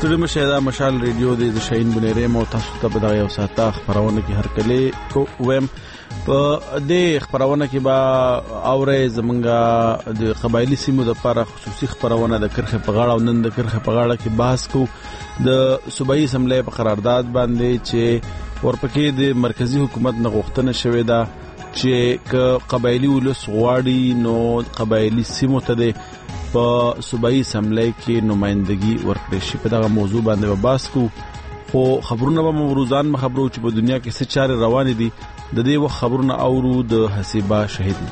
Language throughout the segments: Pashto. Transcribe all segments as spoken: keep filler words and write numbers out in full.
ستړي مشه دا مشال ریډیو د شاهین بنيري مو تاسو ته په دغه یو ساعته خبرونه کې هر کله کو ويم په دې خبرونه کې با اوره زمونږه د قبایلی سیمو د لپاره خصوصي خبرونه د کرخه په غاړه او نن د کرخه په غاړه کې بحث کو د صوبایي اسمبلی په قرارداد باندې چې ورپکې د مرکزی حکومت نه غوښتنه شوې ده چې ک قبایلی ولس غواړي نو قبایلی سیمو ته د په صوبایي اسمبلی کې نمائندګي ورکړي شي. په دغه موضوع باندې بحث کو خو خبرونه به مروزان مخبرو چې په دنیا کې څه چارې روان دي د دې وخت خبرونه اورو د حسیبه شهید.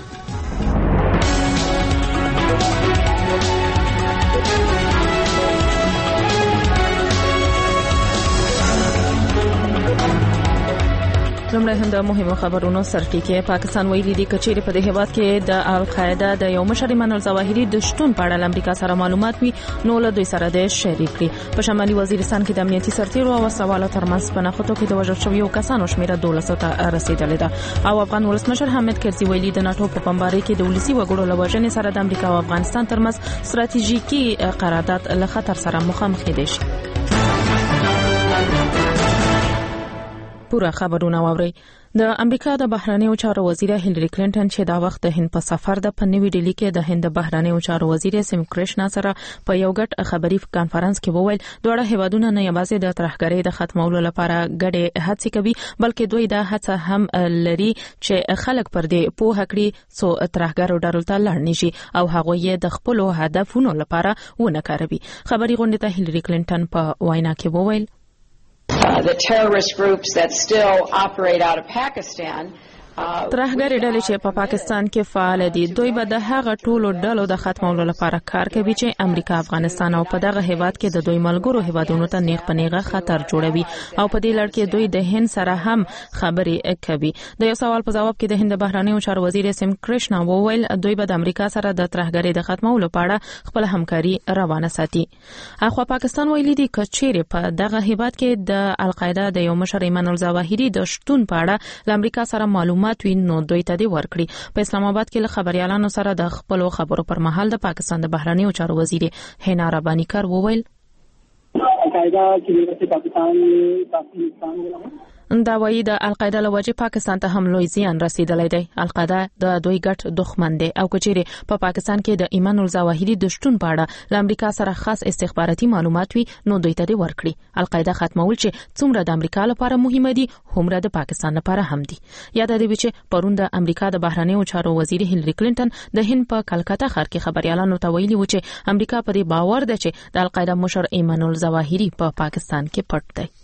لمړی هم د مهمو خبرونو سرټیکي. پاکستان ویلي دی چې په دې هیواد کې د القاعده د یو مشر ایمان الظواهري د شتون په اړه امریکا سره معلومات وي نو له دوی سره د شریک کړي. په شمالي وزیرستان کې د امنیتي سرتیرو او سوالو ترمنځ په نښتو کې د وژل شویو کسانو شمېر دولس ته رسیدلی ده او افغان ولسمشر حامد کرزي ویلي د ناتو په بمبارۍ کې د ولسی وګړو له وژنې سره د امریکا او افغانستان ترمنځ ستراتیژیکي قرارداد له خطر سره مخامخ دي شي. پورا خبرونه واوري. د امریکا د بهرنیو چارو وزیر هیلری کلینټن چې دا وخت د هند په سفر د پنوي ډیلی کې د هند بهرنیو چارو وزیر سیم کرشنا سره په یو غټ خبري کانفرنس کې وویل دوه هیوادونه نه یوازې د ترهګرۍ د ختمولو لپاره ګډه هڅې کوي بلکې دوی دا هڅه هم لري چې خلک پر دې پوه کړي سو ترهګرو ډارل ته لړ نشي او هغه یې د خپل هدفونو لپاره ونه کاروي. خبري غونډه ته هیلری کلینټن په وینا کې وویل Uh, the terrorist groups that still operate out of Pakistan ترهګر ډلې چې په پاکستان کې فعال دي دوی به د هغه ټولو ډلو د ختمولو لپاره کار کوي چې امریکا افغانستان او په دغه هیواد کې د دوی ملګرو هیوادونو ته نیغ پنیغه خطر جوړوي او په دې لړ کې دوی د هند سره هم خبرې کوي. د یو سوال په جواب کې د هند بهرنیو چارو وزیر سیم کرشنا وویل دوی به د امریکا سره د ترهګرۍ د ختمولو لپاره خپل همکاري روانه ساتي. اخو پاکستان ویلي دی چې په دغه هیواد کې د القاعده د یو مشر ایمان الظواهري د شتون په اړه ل امریکا سره معلومات نو دوی ته دی ورکړي. په اسلام آباد کې له خبريالانو سره د خپل خبرو پر مهال د پاکستان د بهرنیو چارو وزیر هینا ربانی کار وویل القاعده چې پاکستان پاکستان دا وایي د القاعده له وجې پاکستان ته هم لوی زیان رسیدلی دی. القاعده د دوی ګټ دښمن دی او کچېره په پاکستان کې د ایمان الظواهري د شتون په اړه ل امریکا سره خاص استخباراتي معلومات وي نو دوی ته دی ورکړي. القاعده ختمول چې څومره د امریکا لپاره مهمه دي همره د پاکستان لپاره هم دي. یاد دی چې پرون د امریکا د بهرنیو چارو وزیر هیلری کلینټن د هند په کلکتا ښار کې خبريالانو ته ویلي و چې امریکا په دې باور ده چې د القاعده مشر ایمان الظواهري په پاکستان کې پټ دی.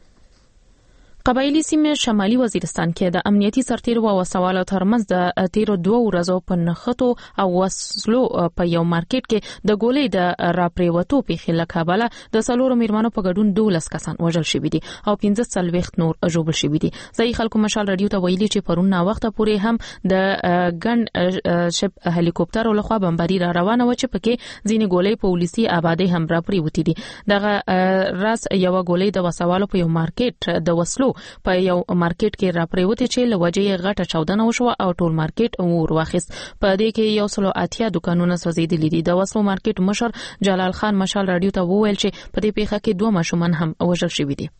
قبایلی سیمه شمالي وزیرستان کې د امنیتي سرتیرو او سوالو ترمنځ د تیرو دوه ورځو په نښتو او وسلو په یو مارکیټ کې د ګولې د راپریوتو په خله کابل د سلورو میرمنو په ګډون دولس کسان وژل شوي دي او پنځه څلوېښت نور ژوبل شوي دي. ځای خلکو مشال رادیو ته ویلي چې پرون نا وخت پورې هم د ګن شپ هلیکوپټر لخوا بمباري را روانه و چې پکې ځینې ګولې په ولسی آبادی هم راپریوتي دي. دغه راس یو ګولې د وسوالو په یو مارکیټ د وسلو په یو مارکیټ کې راپریوتي چې لوجې غټه چاودنه وشو او ټول مارکیټ ور واخیست. په دې کې یو سلو اتیا دکانونه سوځېدلي دي. د وسلو مارکیټ مشر جلال خان مشال رادیو ته وویل چې په دې پیښه کې دوه ماشومان هم وژل شوي دي.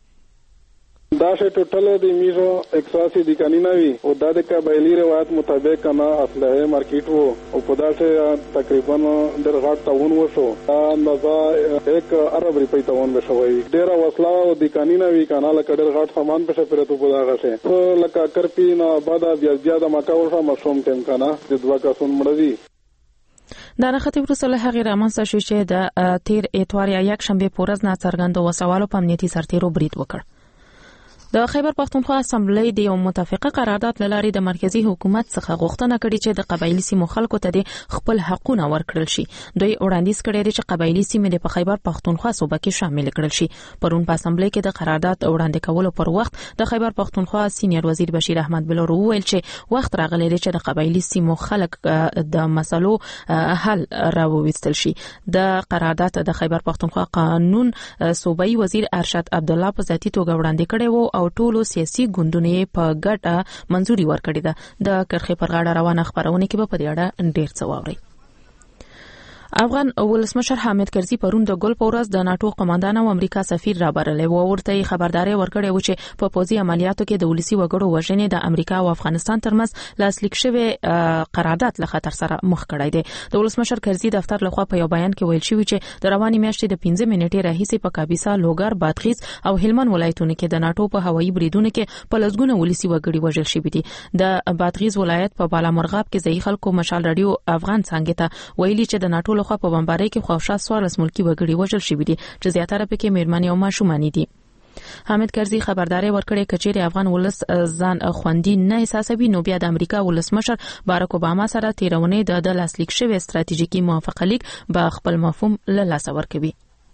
دا شی ټوټل د میزو ایک سو اسی د قانونا وی او د د قبایلی روایت مطابق کنا اسلحه مارکیټ وو او په داسه تقریبا در غاټ تاون وشو اندازا ایک ارب روپۍ تاون وشوي. ډیر وسلا او د قانونا وی کنا لکه ډیر غاټ سامان په شپره په داغه څه خو لکه کرپی نه بعد بیا زیاده ماکاوشه مشوم ټیم کنا د دوه کسون مړدي. دا نختی ورسله هغه رامنځته شو چې د تیر اتوار یا یک شنبه پورز نه څرګندو وسوالو په امنیتي سرتیرو برید وکړ. د خیبر پختونخوا اسمبلی د یو متفقه قرارداد لاري د مرکزی حکومت څخه غوښتنه کړې چې د قبایلی سیمو خلکو ته د خپل حقوقونه ورکړل شي. دوی وړاندیز کړی دی چې قبایلی سیمې د خیبر پختونخوا صوبه کې شامل کړل شي. پرون په اسمبلی کې د قرارداد وړاندې کولو پر وخت د خیبر پختونخوا سینیئر وزیر بشیر احمد بلور وویل چې وخت راغلی دی چې د قبایلی سیمو خلک د مسلو حل راوويستل شي. د قرارداد د خیبر پختونخوا قانون صوبایي وزیر ارشد عبد الله په ذاتي توګه وړاندې کړی وو او ټولو سیاسي ګوندونو په ګډه منځوري ورکړې ده. د کرخې پر غاړه روانه خبرونه کې په دې اړه ډېر څه واوري. افغان ولسمشر حامد کرزي پرون د ګل پورز د ناتو قوماندان او امریکا سفیر را برلې و ورته خبرداري ورکړې و چې په پوزي عملیاتو کې د ولسی وګړو وژنې د امریکا او افغانستان ترمنځ لاسلیک شوی قرارداد له خطر سره مخ کړی دی. د ولسمشر کرزي دفتر لخوا په یو بیان کې ویل شوی چې د رواني میاشتې د پنځه منټې راهیسې په کابیسا، لوګر، بادغیس او هلمند ولایتونو کې د ناتو په هوایي بریدونو کې په لسګونه ولسی وګړي وژل شوي دي. د بادغیس ولایت په بالامرغاب کې ځای خلکو مشال رادیو افغان څنګه ته ویلي چې د ناتو خو په بمبارۍ کې خوښه سوارلس ملکی وګړي وژل شوي دي چې زیاتره پکې میرمنې او ماشومان دي. حامد کرزي خبرداري ورکړې کچېرې افغان ولس ځان خوندي نه احساسوي نو بیا د امریکا ولسمشر باراک اوباما سره تیرونې د لاسلیک شوی ستراتیژیکي موافقه لیک به خپل مفهوم له لاسه ورکوي.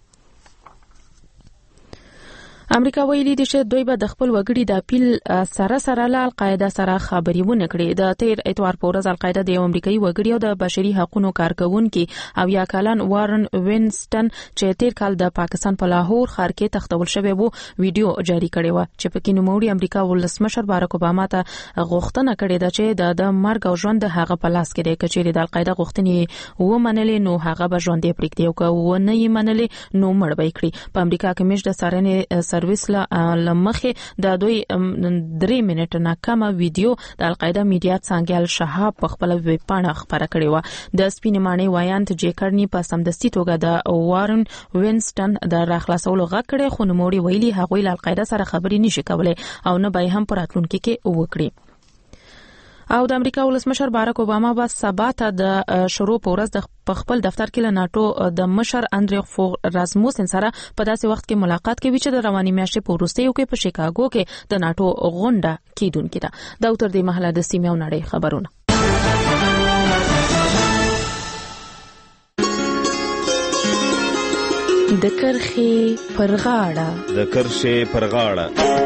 امریکا ویلي دي چې دوی به د خپل وګړي د اپیل سره سره له القاعده سره خبري ونه کړي. د تیر اتوار پورز القاعده د امریکایي وګړي او د بشري حقوقو کارکونکو او یا کالن وارن وینستن چې تیر کال د پاکستان په لاهور ښار کې تختول شوی وو ویډیو جاری کړی و چې پکې نوموړي امریکا ولسمشر باراک اوباما ته غوښتنه کړې ده چې د مرګ او ژوند هغه په لاس کې دی. کچېرې د القاعده غوښتنې و منلې نو هغه به ژوند یې پرېږدي او که و نه یې منلې نو مړ به کړي. په امریکا کې مش د سارنې سرویس لمخه د دوی درې منټه نه کم ویډیو د القاعده میډیا څنګه الشهاب په خپل ویب پاڼه خبره کړې و. د سپینمانې وایانت جیکرنی په سمدستي توګه د وارن وینستن د راخلاصولو غږ کړي خو نوموړي ویلي هغوی له القاعده سره خبرې نشي کولای او نه به هم پر راتلونکي کې وکړي. او د امریکا ولسمشر باراک اوباما با سبا ته د شروع پورز د خپل دفتر کې له ناتو د مشر اندری راسموسن سره په داسې وخت کې ملاقات کوي چې د رواني میاشتې په وروستیو کې په شیکاګو کې د ناتو غونډه کیدونکې ده. دا تر دې مهاله د سیمې او نړۍ خبرونه. د کرخې پر غاړه د کرخې پر غاړه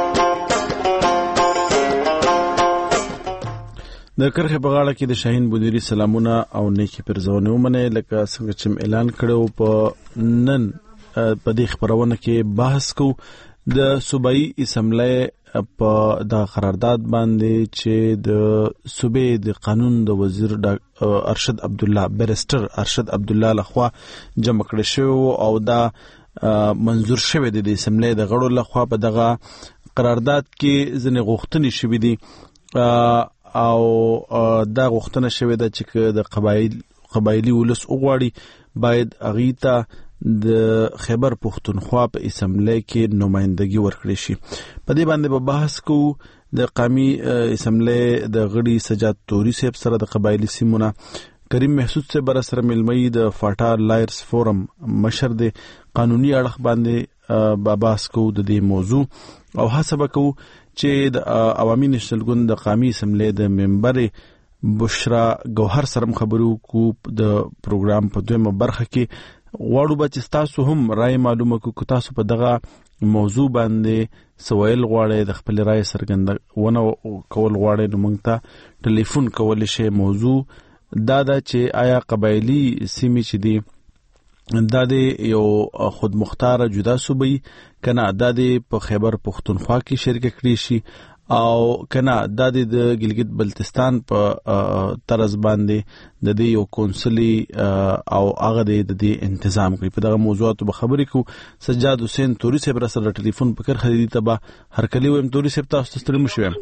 د کرخې په غاړه کې د شاهین بودیری سلامونه او نیکی پرځونه ومنه لکه څنګه چې اعلان کړو په نن په دې خبرونه کې بحث کو د صوبایي اسمبلی په د قرارداد باندې چې د صوبې د قانون د وزیر ارشد عبد الله بیرستر ارشد عبد الله لخوا جمع کړی شو او دا منظور شوی د اسمبلی د غړو لخوا په دغه قرارداد کې ځنې غوښتنې شوې دي او دا غوښتنه شوې ده چې د قبایل قبایلی ولس وغواړي باید اغیتا د خیبر پختونخوا په اسمبلی کې نمائندګي ورکړي شي. په دې باندې په بحث کو د قومي اسمبلی د غړي سجاد توري صاحب سره د قبایلی سیمونه کریم محسود سے بر سره ملمي د فاټا لایرز فورم مشر د قانوني اړخ باندې باباس کو د دې موضوع او حسب کو چې د عوامي نشنل ګوند د قومي اسمبلی د ممبر بشرا ګوهر سره خبرو کو د پروګرام په دویمه برخه کې غواړو به تاسو هم رائے معلومه کو تاسو په دغه موضوع باندې سوال غواړئ د خپل رائے څرګندونه کول غواړئ نو موږ ته ټلیفون کول شي. موضوع دا دا چې آیا قبایلی سیمې چې دي دا د یو خود مختار جدا صوبې کنه دا د په خیبر پختونخوا کې شرکت کړی شي او کنه دا د ګلګت بلتستان په طرز باندې د دې یو کونسلي او هغه د دې تنظیم کوي. په دغه موضوعاتو به خبرې کو. سجاد حسین توري صاحب سره ټلیفون پکړ خریدي تبا هر کلی ويم توري صاحب تاسو ستړي مشوم.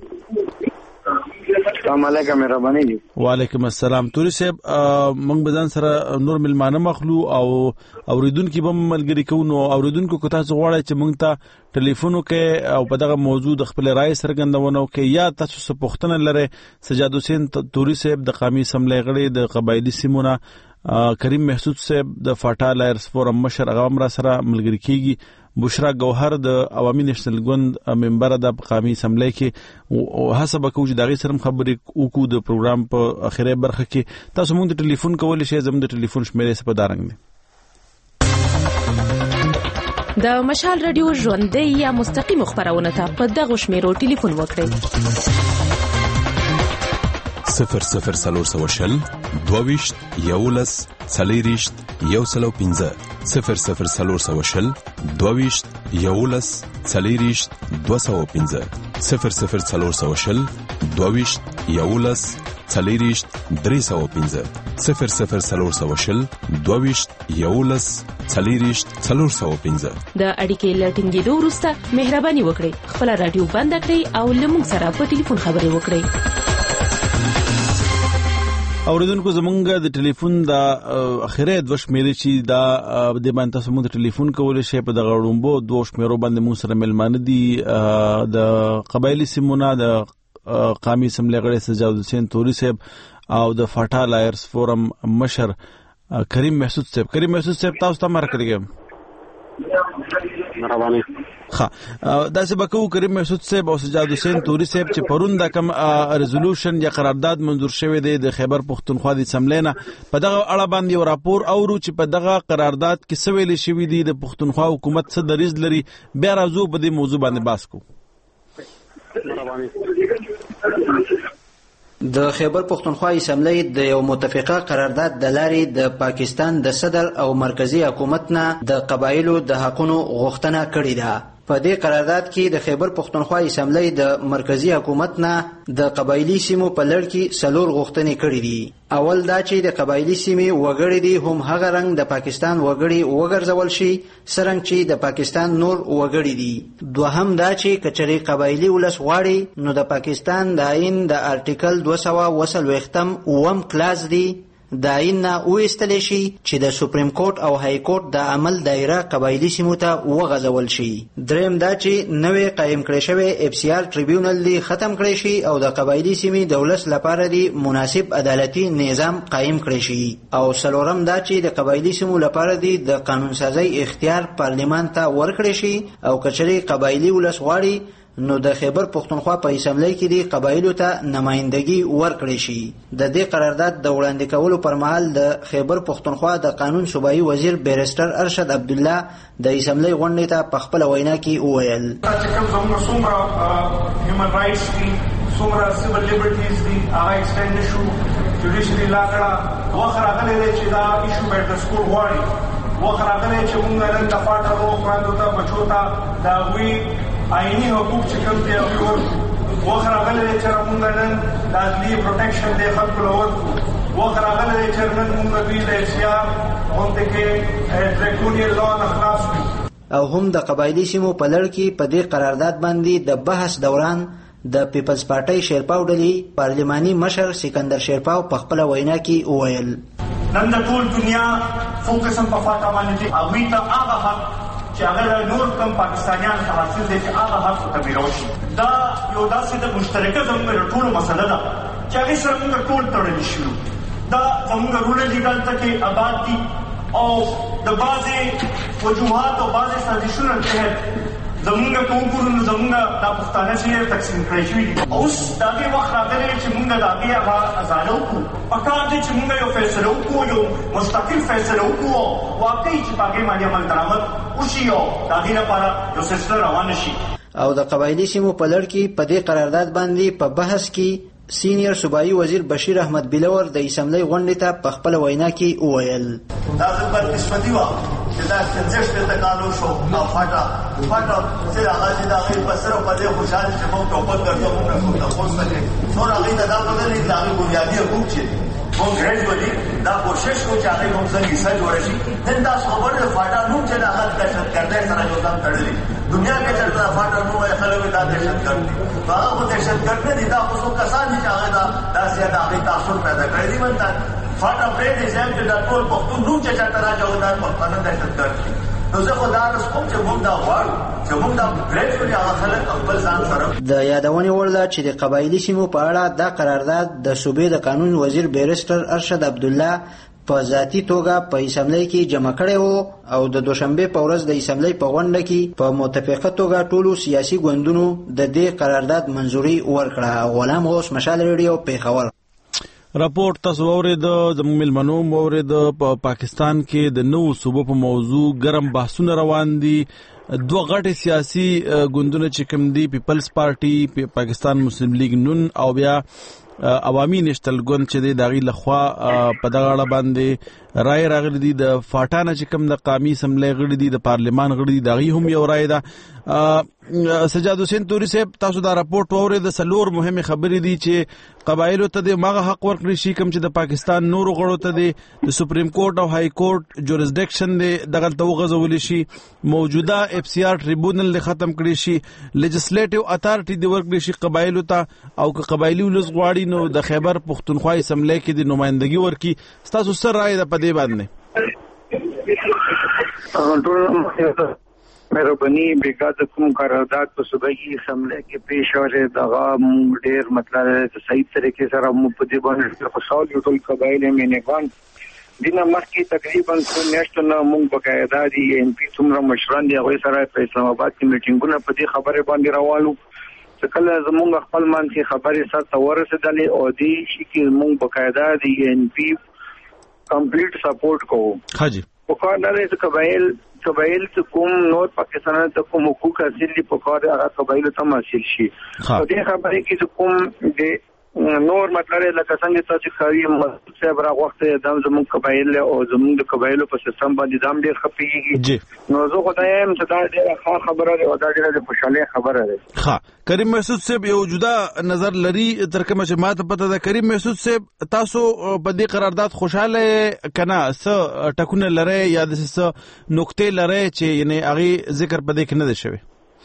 السلام علیکم مهرباني دي. وعلیکم السلام. توري صاحب موږ بزن سره نور ملمانه مخلو او اوریدونکو به ملګری کو نو اوریدونکو کو تاسو غواړئ چې موږ ته ټلیفون وکړي او په دغه موضوع د خپل رائے څرګندونه وکړي یا تاسو څه پوښتنه لرئ. سجاد حسین توري صاحب د قومي اسمبلی غړي د قبایلی سیمونه کریم محسود صاحب د فاټا لایرز فورم مشر هغه هم را سره ملګری کیږي. بشرا ګوهر د عوامي نشنل ګوند ممبر د قومي اسمبلی کې حسب کو چې دغه سره خبرې وکړو د پروګرام په اخیری برخه کې تاسو موږ ته ټلیفون کول شئ. زموږ د ټلیفون شمیرې په دارنګ دي. د مشال رادیو ژوندۍ یا مستقیم خبرونه ته په دغه شمیرو ټلیفون وکړئ. صفر صفر سلور سوشل دوویشت یولس څلېرویشت یو سلو پنځه صفر صفر سلور سوشل دوویشت یولس څلېرویشت دوه سوه پنځه صفر صفر سلور سوشل دوویشت یولس څلېرویشت درې سوه پنځه صفر صفر څلور سوه شل دوهویشت یولس څلېرویشت څلور سوه پنځه. د اړیکې له ټینګېدو وروسته مهرباني وکړئ خپله راډیو بنده کړئ او له موږ سره په ټلیفون خبرې وکړئ. اوریدونکو زمونږ د ټلیفون د اخیری دوه شمیرې چې دا د باندې تاسو موږ ټلیفون کولای شئ په دغه وړومبو دوه شمیرو باندې موږ سره ملمانه دي د قبایلی سیمونه د قامي اسمبلی غړي سجاد حسین توري صاحب او د فاټا لایرز فورم مشر کریم محسود صاحب. کریم محسود صاحب تاسو ته مرکړم. مهرباني. ها دا څه بکو کریم محسود صاحب او سجاد حسین توري صاحب چې پرون د کم ریزولوشن یا قرارداد منظور شوی دی د خیبر پختونخوا د اسمبلی نه په دغه اړه باندې یو راپور اورو چې په دغه قرارداد کې څه ویل شوی دی د پختونخوا حکومت څه دریځ لري. بیا راځو په دې موضوع باندې بحث کوو. د خیبر پختونخوا اسمبلی د یو متفقه قرارداد د لارې د پاکستان د صدر او مرکزی حکومت نه د قبایلو د حقونو غوښتنه کړې ده. په دې قرارداد کې د خیبر پختونخوا اسمبلی د مرکزی حکومت نه د قبایلی سیمو په لړ کې څلور غوښتنې کړې دي. اول دا چې د قبایلی سیمې وګړي دي هم هغه رنګ د پاکستان وګړي وګرځول شي څرنګه چې د پاکستان نور وګړي دي. دوهم دا چې کچري قبایلی ولس غواړي نو د پاکستان د آئین د آرټیکل دوه سوه اوه څلوېښتم اووم کلاس دی د آئین نه وایستلی شي چې د سپریم کورټ او های کورټ د عمل دایره قبایلی سیمو ته وغځول شي. دریم دا چې نوې قایم کړی شوی اف سی آر ټریبیونل دی ختم کړی شي او د قبایلی سیمې د ولس لپاره دی مناسب عدالتي نظام قایم کړی شي. او څلورم دا چې د قبایلی سیمو لپاره دی د قانون سازی اختیار پارلیمان ته ورکړی شي او کچري قبایلی ولس غواړي نو د خیبر پختونخوا په اسمبلی کې دی قبایلو ته نمائندګي ورکړي شي. د دې قرارداد د وړاندې کولو پر مهال د خیبر پختونخوا د قانون صوبایي وزیر بیرسټر ارشد عبدالله د اسمبلی غونډې ته په خپله وینا کې وویل چې کوم زموږ څومره هیومن رایټس دي څومره سیول لیبرټیز دي هغه ایکسټینډ شو. جوډیشري لا کړه وخت راغلی دی چې دا ایشو باید د سکول غواړي. وخت راغلی چې موږ نن د فاټا روغ خویندو ته بچو ته د هغوی آئینی حقوق چې کوم دی هغوی ورکړو. وخت راغلی دی چې موږ نن د عدلي پروټیکشن دی خلکو له ورکړو. وخت راغلی دی چې نن موږ دوی د اف سی آر غونډې کې ډریکونین لا نه خلاص کړو. او هم د قبایلی سیمو په لړ کې په دې قرارداد باندې د بحث دوران د پیپلز پارټۍ شیرپاو ډلې پارلماني مشر سکندر شیرپاو په خپله وینا کې وویل نن د ټول دنیا فوکس هم په فاټا باندې دی. هغوی ته هغه حق چې هغه نور کم پاکستانیان ته حاصل دی چې هغه حق ورته میراو شي. دا یو داسې د مشترکه زموږ د ټولو مسله ده چې هغې سره موږ ټول تړلي شو. دا زموږ رورل ډلته کې آباد دي او د بعضې وجوهات او بعضې سازشونو تحت زمونږ که وګورو نو زمونږ دا پښتانه چې تقسیم کړی شوي دي. اوس د هغې وخت راغلی چې مونږ د هغې هغه ازاده وکړو. پکار دی چې مونږ یو فیصله وکړو یو مستقل فیصله وکړو او واقعي چې په هغې باندې عمل درآمد وشي او د هغې لپاره یو سلسله روانه شي. او د قبایلي سیمو په لړ کې په دې قرارداد باندې په بحث کې سینیر صوبایي وزیر بشیر احمد بلور د اسمبلی غونډې ته په خپله وینا کې وویل دا زه بدقسمتي وه چې دا پنځه شپېته کالو شو او فاټا فاټا چې هغه چې د هغې په سر او په دې خوشحال چې موږ ټوپک درته موږ کوم تپوس نه کوي نور هغې ته دا پته نه د هغې بنیادي حقوق چې موږ ګریجولي دا کوشش کوو چې هغې موږ څنګه حصه جوړه شي. نن تاسو خبر د فاټا نوم چې د هغه دهشتګردۍ سره یو ځان تړلي دنیا کې چېرته فاټا نوم وایي خلک دا دهشتګرد دي نو هغه خو دهشتګرد نه دي دا خو څو کسان دي چې هغې دا داسې د هغې تاثر پیدا کړی دي. من فاټا پرېږدي صاحب چې دا ټول پښتون نوم چې چېرته راچوي دا پښتانه دهشتګرد دي. نو زه خو دا رس کوم چې موږ دا غواړو چې موږ دا ګریجولي هغه خلک خپل ځان سره د یادونې وړ ده چې د قبایلي سیمو په اړه دا قرارداد د صوبې د قانون وزیر بیرسټر ارشد عبدالله په ذاتي توګه په اسمبلی کې جمع کړی و او د دوشنبې په ورځ د اسمبلی په غونډه کې په متفقه توګه ټولو سیاسي ګوندونو د دې قرارداد منظوري ورکړه. غلام غوث مشال ریډیو پیښور. راپورټ تاسو اورید زموږ ملمنو اورید په پاکستان کې د نوو صوبو په موضوع ګرم بحثونه روان دي. دوه غټې سیاسي ګوندونه چې کوم دي پیپلز پارټي پاکستان مسلم لیگ نون او بیا عوامي نشتل ګوند چې د داغي لخوا په دغه اړه باندې رائے راغلي دي د فاټانه چې کوم د قومي اسمبلی غړي دي د پارلمان غړي دي دغه هم یو رائے ده سجاد حسین توري صاحب تاسو دا راپورټ ووري د سلور مهمه خبرې دي چې قبایلو ته د مغه حق ورکړي شي کوم چې د پاکستان نورو غړو ته د سپریم کورټ او های کورټ جورسډکشن دی دغه ته وغځول شي موجوده اف سی آر ټریبونل ختم کړي شي لیجسلیټیو اتارټي دی ورکړي شي قبایلو ته او که قبایلی ولس غواړي نو د خیبر پختونخوا اسمبلی کې د نمائندګي ورکي تاسو سره رائے ده په دې باندې مهرباني بیګا د کوم قرارداد په صوبایي اسمبلی کې پیش اوره دغه مونږ ډیر مطلب د صحیح طریقې سره مو په دې باندې خوشاله یو ټول قبایل مینګان دینه مخکې تقریبا څو میاشتو نه مونږ بقاعده دي ایم پی څومره مشران دي هغه سره په اسلام آباد کې میټینګونه په دې خبره باندې روانو کله زمونږ خپل منځي خبرې سره ورسېدلې او دې شي کې مونږ بقاعده دي ایم پی کمپلیټ سپورټ کوو حاجی په کار نه قبایل قبایل ته کوم نور پاکستان ته کوم حقوق حاصل دي په کار هغه قبایل ته حاصل شي په دې خبرې کې کوم د نور مطلب لکه څنګه چې خاري مسعود صاحب را وخت د زموږ قبایل او زموږ د قبایلو په سیستم باندې دام ډیر خپيږي نو زه خدای هم چې دا ډیره خبره ده او دا ډیره خوشاله خبره ده ها کریم مسعود صاحب یو جدا نظر لري تر کومه چې ماته پته ده کریم مسعود صاحب تاسو په دې قرارداد خوشاله کنا څه ټکونه لري یا د څه نقطې لري چې یعنی هغه ذکر په دې کې نه ده شوی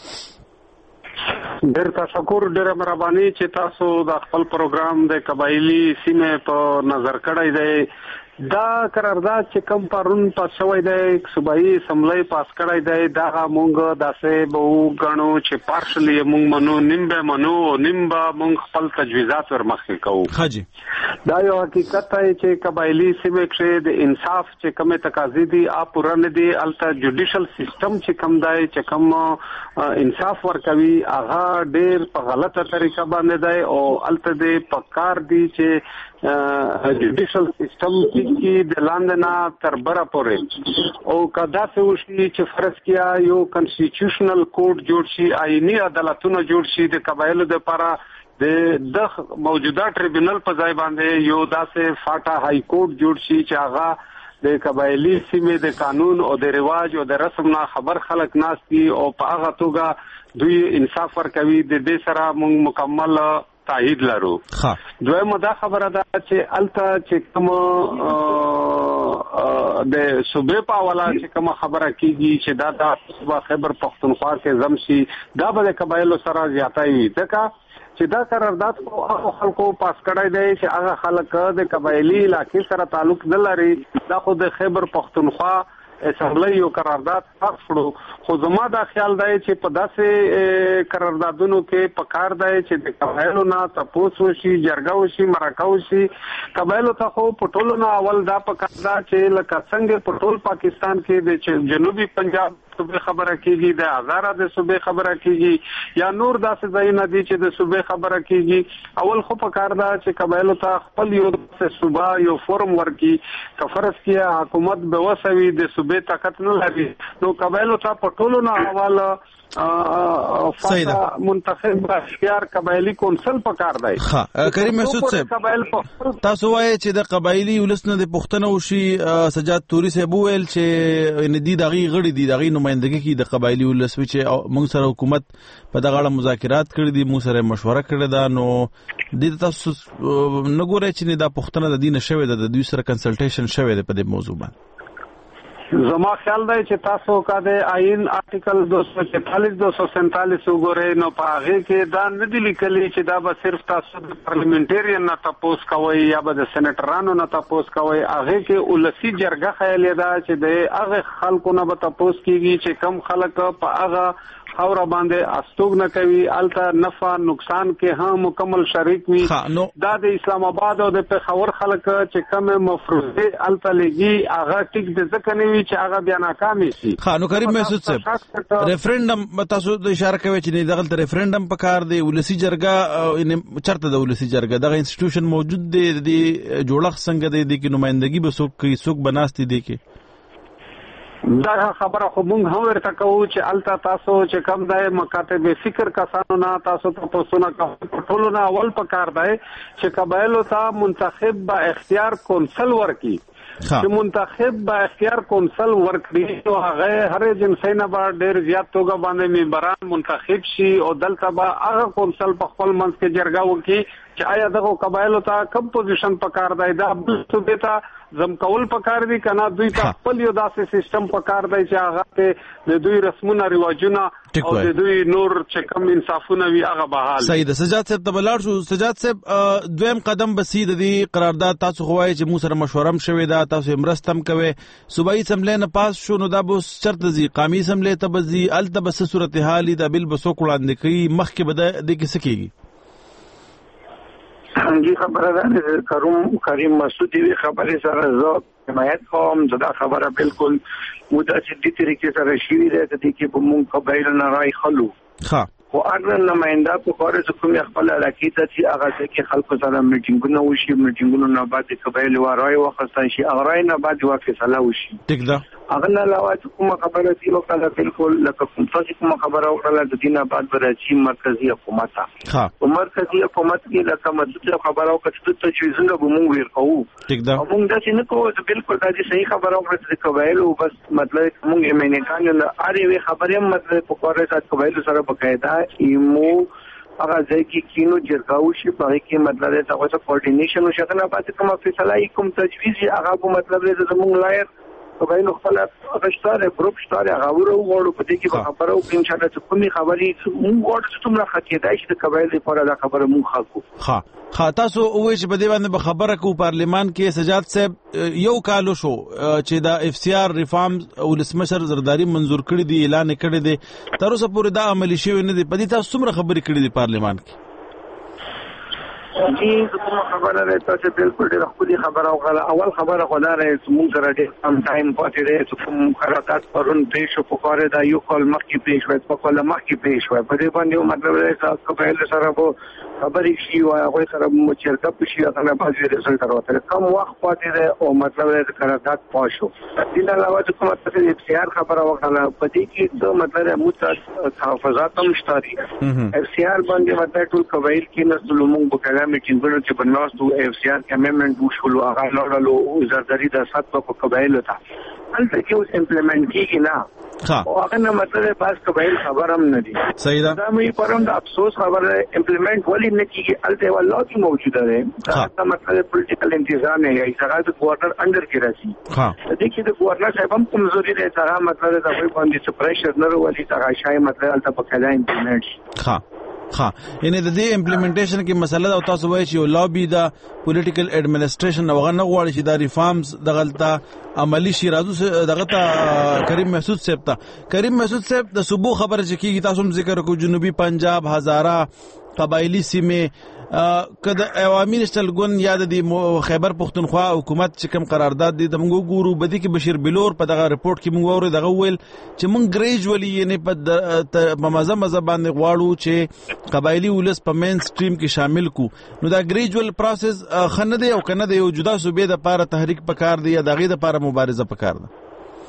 ډېر تشکر ډېر مهرباني چې تاسو د خپل پروګرام د قبایلی سیمه په نظر کړی دی دا قرارداد چې کوم پرون پاس شوی دی صوبایي اسمبلی پاس کړی دی دا مونږ داسې به وګڼو چې پارشلی مونږ منو نیم به منو نیم به مونږ خپل تجویزات ورمخکې کوو حاجی دا یو حقیقت دی چې قبایلی سیمه کې د انصاف چې کومه تقاضې دي اپ پوره نه دي الته جوډیشل سیستم چې کوم دی چې کوم انصاف ورکوي هغه ډېر په غلطه طریقه باندې دی او الته د پکار دی چې جوډیشل سیستم کې د لاندنا تر بره پورې او کدا څه وشي چې فرض کیا یو کنسټیټیوشنل کوډ جوړ شي آئینی عدالتونه جوړ شي د قبایلو لپاره د د موجوده ټریبیونل په ځای باندې یو داسې فاټا های کورټ جوړ شي چې هغه د قبایلی سیمې د قانون او د رواج او د رسم نه خبر خلک ناشتي او په هغه توګه دوی انصاف ورکوي د دې سره موږ مکمل تایید لرو دویمه دا خبره ده چې الته چې کوم د صوبې په حواله چې کوم خبره کیږي چې دا د خیبر پختونخوا کې زمشي دا به د قبایلو سره زیاتای وي ځکه چې دا قرارداد کو هغه خلکو پاس کړی دی چې هغه خلک د قبایلی علاقې سره تعلق نه لري دا خو د خیبر پختونخوا اسمبلی یو قرارداد پاس کړو خو زما دا خیال دی چې په داسې قراردادونو کې پکار دی چې د قبایلو نه تاسو شي جرګه وشي مرکه وشي قبایلو ته خو پټولو نه اول دا پکار دا چې لکه څنګه پټول پاکستان کې د جنوبي پنجاب صوبې خبره کیږي د هزاره د صوبې خبره کیږي یا نور داسې ځایونه دي چې د صوبې خبره کیږي اول خو پکار دا چې قبایلو ته خپل یو صوبه یو فورم ورکي کفرس کې حکومت به وسوي د صوبې طاقت نه لري نو قبایلو ته پټولو نه حواله فاطا منتخب اختیار قبایلی کونسل پکار دی ها کریم مسعود صاحب تاسو وایي چې د قبایلی ولسنه د پښتنو شي سجاد توري صاحب ویل چې ندی دغه غړي دي دغه نمائندګي کې د قبایلی ولس چې موږ سره حکومت په دغه اړه مذاکرات کړي دي موږ سره مشوره کړې ده نو د تاسو نګورئ چې دا پښتنه د دینه شوی ده د دوی سره کنسلټیشن شوی ده په دې موضوع باندې زما خیال دی چې تاسو کا د آئین آرټیکل دو سو چالیس دو سو سینتالیس وګورئ نو په هغه کې دا نه دي لیکلي چې دا به صرف تاسو د پارلیمنټریان نه تاسو کوي یا به د سېنیټرانو نه تاسو کوي هغه کې ولسی جرګه خیال دا چې د هغه خلکو نه به تاسو کیږي چې کم خلک په هغه خاور باندې استوګ نه کوي الته نفع نقصان کې هم مکمل شریک وي دا د اسلام آباد او د پېښور خلک چې کوم مفروضه الته لګي هغه ټیک د ځکه نه وي چې هغه بیا ناکامي شي ها نو کریم مسعود صاحب ریفرندم تاسو د اشاره کوي چې دغه ریفرندم په کار دی ولسی جرګه چرته د ولسی جرګه دغه انسټیټیوشن موجود دی د جوړښت څنګه دی د کې نمائندګي به څوک کوي څوک بناستي دی کې دا خبره خو مونږ هم ورته کوو چې الته تاسو چې کم دی مکاتب فکر کسانو نه تاسو ته پوښتنه کوو ټولو نه اول پکار دی چې قبایلو ته منتخب با اختیار کونسل ورکي چې منتخب با اختیار کونسل ورکړي او هغه هر جنسي نه با ډېر زیات توګه باندې ممبران منتخب شي او دلته با هغه کونسل په خپل منځ کې جرګه وکړي چې آیا دغه قبایلو ته کوم پوزیشن پکار دی دا بل څه ته زم کول پکار دي کنه دوی ته خپل یو داسې سیستم پکار دی چې هغه ته د دوی رسمونه رواجونه او د دوی نور چې کوم انصافونه وي هغه بحال صحیح ده. سجاد صاحب ته بلار شو. سجاد صاحب دویم قدم بسید دی قرارداد تاسو خوای چې مو سره مشورم شوی دا تاسو مرستم کوي صوبایي سملې نه پاس شو نو دا به شرط زی قومي سملې ته بزي الته بس صورتحال دا بل بسو کولان کوي مخکې بده د کیسه کیږي څنګه خبره ده کروم کریم مسعودی وی خبره سره زو حمایت کوم دا خبره بالکل مودا چې د طریقې سره شوی ده چې کې په مونږ قبایل نه راي خلو ها خو اګر نماینده په کار چې کوم خپل علاقې ته چې هغه کې خلکو سره میټینګونه وشي میټینګونو نه بعد قبایل وارای وخصان شي هغه راي نه بعد فیصله وشي ټیک ده هغه نه علاوه کوم خبره دی او کله بالکل لکه کوم څه کوم خبره وکړه د دینه بعد برچی مرکزی حکومت ها په مرکزی حکومت کې لکه مدته خبره وکړه چې چې زنده به مونږ ور کوو ټیک ده مونږ دا چې نه کوو بالکل دا چې صحیح خبره وکړه چې قبایل او بس مطلب مونږ یې مینه کان نه اړ وی خبره مطلب په کار سره قبایل سره بقاعده ایمو هغه ځکه کینو جرګاو شي په کې مطلب دا چې کوارډینیشن او شغله بعد کوم فیصله کوم تجویز هغه په مطلب دې زموږ لایق قبایل خپل غشتاره ګروپ شتاره غوړو غوړو په دې کې خبرو کې ان شاء الله چې کومي خبرې مونږ غوړو چې تمره خکېدای شي د قبایل لپاره دا خبره مونږ خلکو ها ها تاسو وایي چې په دې باندې خبره کو پارلیمان کې سجاد صاحب یو کالو شو چې دا اف سی آر ریفارمز او لسمشر زرداری منزور کړی دی اعلان کړی دی تر اوسه پورې دا عملی شوی نه دی په دې تاسو څومره خبرې کړې دي پارلیمان کې جی کوم خبره ده چې بالکل ډېر خولي خبره او اول خبره خدای رې مونږ سره ډېر کم ټایم پاتې دی چې کوم خرافات پرون پیښ شو په کار دا یو کال مخکې پیښ شو په کال مخکې پیښ شو په دې باندې مطلب دی چې قبایل سره وو خبرې شي او هغه سره مو چرته شي هغه په دې رسل راوته کم وخت پاتې دی او مطلب دی خرافات پاش شو دین علاوه چې کومه څه اختیار خبره وکړه په دې کې څه مطلب مو تحفظات هم شتاري اختیار باندې مطلب ټول قبایل کې نسل مونږ په میټینګونو کې بناستو اف سی آر کمنټ وشول هغه لړلو زرداری د سات په قبایل ته البته کې اوس امپلیمنٹ کیږي نه ها او هغه نه مطلب باز قبایل خبر هم نه دي صحیح ده دا مې پرم د افسوس خبره امپلیمنٹ ولی نه کیږي البته والله کی موجوده ده دا مطلب پولیټیکل انتظام نه یې څنګه د گورنر انډر کې راځي ها د دې کې د گورنر صاحب هم کمزوري ده څنګه مطلب د وی باندې څه پریشر نه وروړي څنګه شای مطلب البته په کله امپلیمنٹ ها ها یعنی د دې امپلیمنټیشن کې مسله او تاسو وایي چې لابي دا پولیټیکل ایڈمنسټریشن او غنه غواړي چې دا ریفارمز د غلطه عملی شي راځو دغه ته کریم محسود صاحب ته کریم محسود صاحب د صوبو خبره چې کیږي تاسو هم ذکر کو جنوبي پنجاب هزاره قبایلی سیمه کله عوامي نشل ګون یاد دي خیبر پختونخوا حکومت چې کوم قرارداد دي د موږ ګورو بدی کې بشیر بلور په دغه رپورت کې موږ اورو دغه ویل چې موږ ګریجوالي یعنی په مزه مزه باندې غواړو چې قبایلی ولس په مین سټریم کې شامل کو نو دا ګریجوال پروسس خنه دی او کنه دی یو جدا صوبې د لپاره تحریک پکار دی یا دغه د لپاره مبارزه پکار ده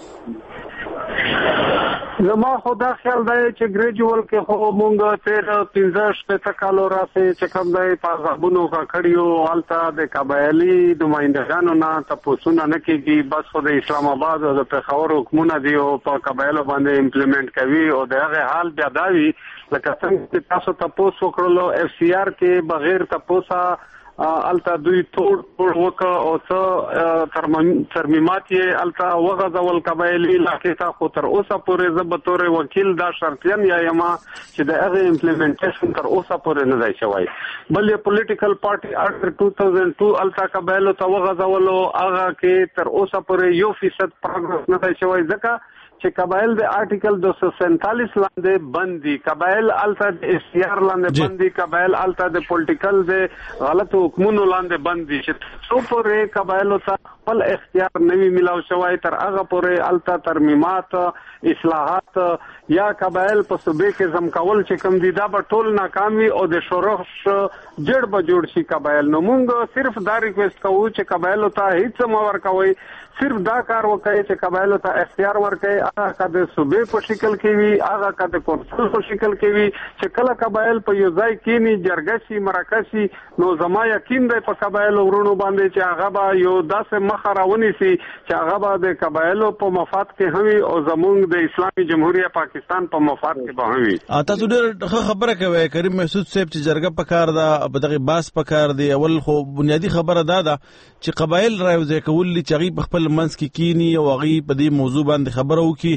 زما خدا خیال دی چې ګریجوال کې خو مونږ تیر پنځه شپږ کالو راځي چې کوم دی پازابونو کا کړیو الته د قبایلی نمائندګانو نه تاسو نه کېږي بس خو د اسلام آباد او د پېښور حکومت دی او په قبایلو باندې امپلیمنٹ کوي او دغه حال بیا داوی لکه څنګه تاسو تاسو کړلو اف سی آر کې بغیر تاسو التا دوی ټول ټول وکا او څه ترمیمات یې التا وغځول قبایلی علاقې ته خو تر اوسه پورې زبتور وکیل دا شرطین یا یما چې د هغه امپلیمنټیشن تر اوسه پورې نه دی شوی بل یو پولیټیکل پارټي اډر دوه هزار دوه التا قبایلو ته وغځول هغه کې تر اوسه پورې یو فیصد پروګرس نه دی شوی ځکه چې قبایل د آرټیکل دو سو سینتالیس لاندې بندي قبایل الته د اس سی آر لاندې بندي قبایل الته د پولیټیکل د غلط حکمونو لاندې بندي چې څو پورې قبایلو ته خپل اختیار نوی ملاو شوی تر هغه پورې الته ترمیمات اصلاحات یا قبایل په صوبې کې زمکول چې کوم دي دا به ټول ناکامي او د شورش جوړ به جوړ شي قبایل نو موږ صرف دا ریکوست کوو چې قبایلو ته هیڅ مور کوي صرف دا کار وکړي چې قبایلو ته اختیار ورکړي هغه کده صوبې په شکل کې وي هغه کده کونسل په شکل کې وي چې کله قبایل په یو ځای کې ني جرګشي مرکزي نو زما یقین دی په قبایل ورونو باندې چې هغه به یو داسې مخ راونی سي چې هغه به د قبایلو په مفاد کې هم او زمونږ د اسلامي جمهوریت پاکستان په مفاد کې به هم تاسو ډېر خبره کوي کریم محسود صاحب چې جرګه پکار ده په دغه باس پکار دی اول خو بنیادی خبره ده ده چې قبایل راوځي کول چې غي په خپل منځ کې کینی او غي په دې موضوع باندې خبره وکي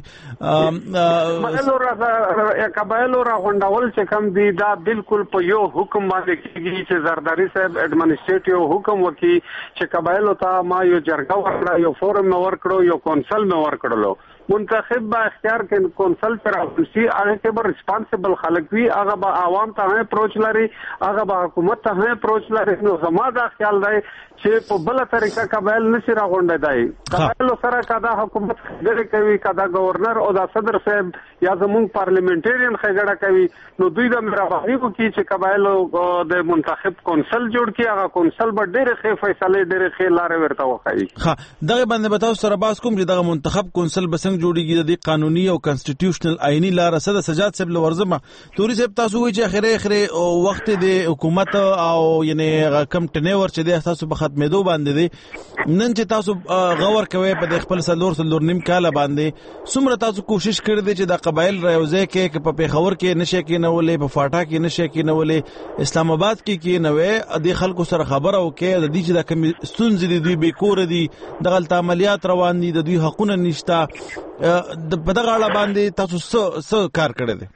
قبایل را غونډول چې کوم دی دا بالکل په یو حکم باندې کیږي چې زرداری صاحب ایڈمنسټریټیو حکم وکي چې قبایل ته ما یو جرګه ورکړه یو فورم ورکړو یو کونسل مې ورکړلو منتخب با اختیار کې کونسل پر اوسي هغه کې به ریسپانسیبل خلک وي هغه به عوام ته اپروچ لري هغه به حکومت ته اپروچ لري نو زما دا خیال دی چې په بل طریقه قبایل نشي راغونډه دی قبایل سره کدا حکومت خبرې کوي کدا گورنر او دا صدر صاحب یا زموږ پارلیمنټریان خبره کوي نو دوی د مهرباني کوي چې قبایل د منتخب کونسل جوړ کړي هغه کونسل به ډېر ښه فیصله ډېر ښه لارې ورته وکړي ها دغه باندې بتاو سره باس کوم چې دغه منتخب کونسل بسنګ جوړیږي د قانوني او کنسټیټیوشنل آئینی لار سره سجاد صاحب لورزمه توري صاحب تاسو وی چې اخره اخره وخت د حکومت او یعنی کم ټنیور چې د تاسو په ختمېدو باندې دي نن چې تاسو غور کوي په خپل سلور سلور نیم کال باندې څومره تاسو کوشش کړی دي چې د قبایل راوځي کې په پیښور کې نشه کې نه ولې په فاټا کې نشه کې نه ولې اسلام آباد کې کې نه وې د خلکو سره خبره وکړي د دې چې د کم ستونزې دي دوی به کور دي د غلط عملیات روان دي د دوی حقونه نشته د په دغه اړه باندې تاسو څه څه کار کړی دی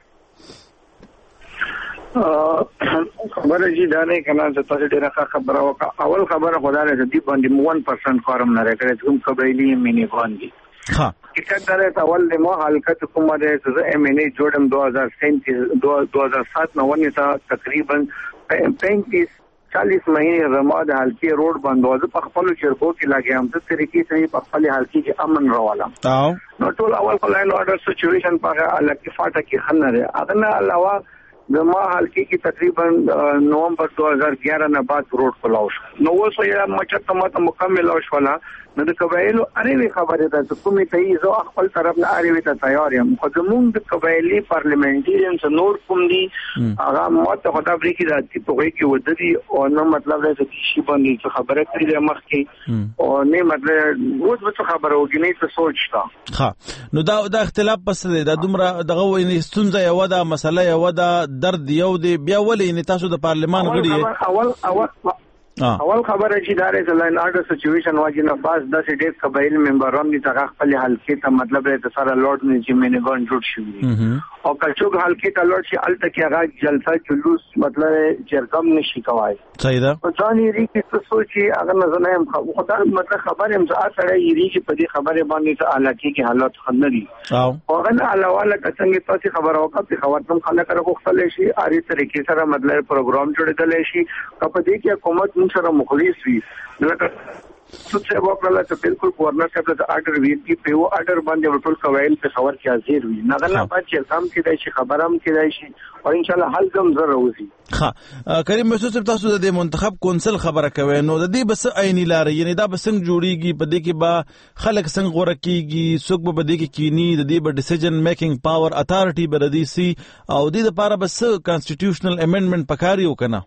خبره جی دا نه کنه چې تاسو ډیره خبره وکړه اول خبره خدای له دې باندې one percent کارم نه راکړي کوم قبایلی مینی باندې ها کله دا اول د مو حلقه کومه ده چې ام ان ای جوړم دو هزار سات نو ونی تا تقریبا پینتیس چالیس مہینے رماد حلقی روڈ بند وځ په خپل چرکو کې لاګي هم د طریقې سره په خپل حلقي کې امن راواله نو ټول اول لاین اورډر سچويشن په الکه فاټه کې خنره اغه علاوه د ما حلقي کې تقریبا نومبر دو ہزار گیارہ نه بعد روډ خلاص نو اوس یې مچته مت مکمل او شولا نو د قبایلو اړوي خبره ده چې کومې ته زه خپل طرف نه اړوي ته تیار یم خو زموږ د قبایلی پارلیمنټریان څو نور کوم دي هغه ماته خدا بریکي راځي په وګړي کې ودري او نو مطلب دا چې شي باندې خبره کړې ده مخکې او نه مطلب اوس به خبره وګړي نه څه سوچتا ها نو دا د اختلاف پس دا دومره دغه وینې ستونزه یو ده مسله یو ده درد یو دی بیا ولې نه تاسو د پارلمان غړي اول اول اول خبره چې دا رې لاین اورډر سچويشن واجی نه باز د ډېر قبایل ممبران دي تاغه خپل حلقې ته مطلب د سره لورډ نه چې مینګون جوړ شي او کلچوک حلقې ته لورډ شي الته کې هغه جلسه جلوس مطلب چرکم نشي کوي صحیح ده په ځاني ری کې څه سوچي هغه نه زنه خدای مطلب خبره هم ځا سره یری چې په دې خبره باندې ته علاقې کې حالات خندري او هغه علاوه لکه څنګه تاسو خبره وکړه چې خبرتم خلک راغوښتل شي اړي طریقې سره مطلب پروګرام جوړېدل شي په دې کې حکومت سره مخالف وي لکه څه وکړل چې بالکل گورنر صاحب د آرډر وی کی په و آرډر باندې ټول قوایل په خبر کې حاضر وي نه غلا پات چې کم کېدای شي خبرم کېدای شي او ان شاء الله حل کوم زره وځي ها کریم محسود صاحب تاسو د منتخب کونسل خبره کوي نو د دې بس عیني لار یعنی دا بس څنګه جوړیږي په دې کې با خلک څنګه غوړه کیږي څوک به دې کې کینی د دې به ډیسیژن میکینګ پاور اتھارټي به ردی سي او دې لپاره بس کانسټیټیوشنل امندمنت پکاري وکنه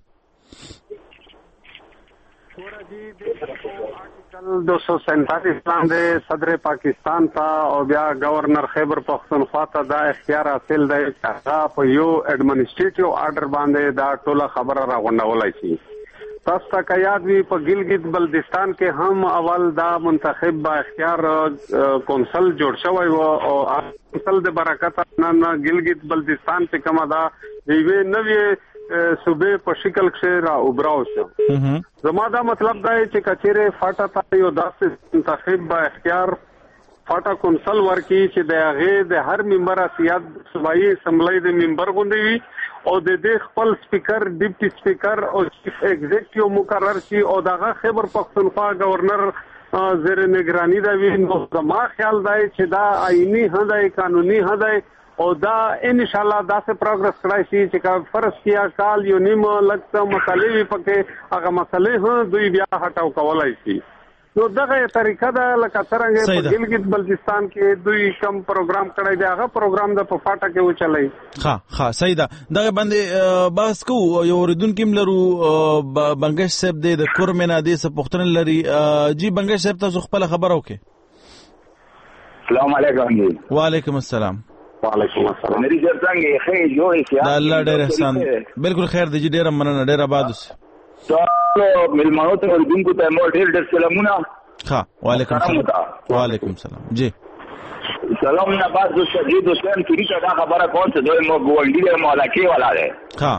دو سو سینتالیس باندې صدر پاکستان ته او بیا گورنر خیبر پختونخوا ته دا اختیار حاصل دی چې په یو ایڈمنسټریټیو آرډر باندې دا ټوله خبره راغونډولای شي تاسو ته یاد وي په ګلګت بلتستان کې هم اول دا منتخب با اختیار کونسل جوړ شوی و او کونسل د برکت نن ګلګت بلتستان چې کومه دا یوه نوې صوبې په شکل کې را وبراو شو زما دا مطلب دا چې کچېره فاټا ته یو داسې منتخب با اختیار فاټا کونسل ورکی چې د هغه د هر ممبر اسیاد صوبایي اسمبلی د ممبر غوندي وي او د دې خپل سپیکر ډیپټي سپیکر او چیف ایگزیکټیو مقرر شي او دغه خیبر پختونخوا گورنر زیر نگرانی دا وی نو زما خیال دی چې دا آئینی هداي قانوني هداي او دا ان شاء الله دا سه پروګرس کړای شي چې فرض کیا کال یو نیم لکه مسلې پکې هغه مسلې هم دوی بیا هټاو کولای شي نو دغه طریقه ده لکه څنګه په ګلګت بلتستان کې دوی کم پروګرام کړی دی هغه پروګرام د په فاټا کې وچلای. ها ها صحیح ده. دغه باندې بس کو یو اوریدونکو لرو بنگش صاحب د کورمنه د څه پښتنه لري. جی بنگش صاحب تاسو خپل خبرو کې. السلام علیکم. وعلیکم السلام. وعلیکم السلام. مری څنګه خیر جوړ شي؟ الله ډېر احسان. بالکل خیر دی. ډېر مننه. ډېر آباد اوسئ. تاسو ملمنو ته ورګونکو ته مو ډېر ډېر سلامونه. ها وعلیکم السلام. وعلیکم السلام. جی سلام نه بعد د شهید حسین کری ته دا خبره کوم چې دوی مو ګوندی له مالکي ولا ده. ها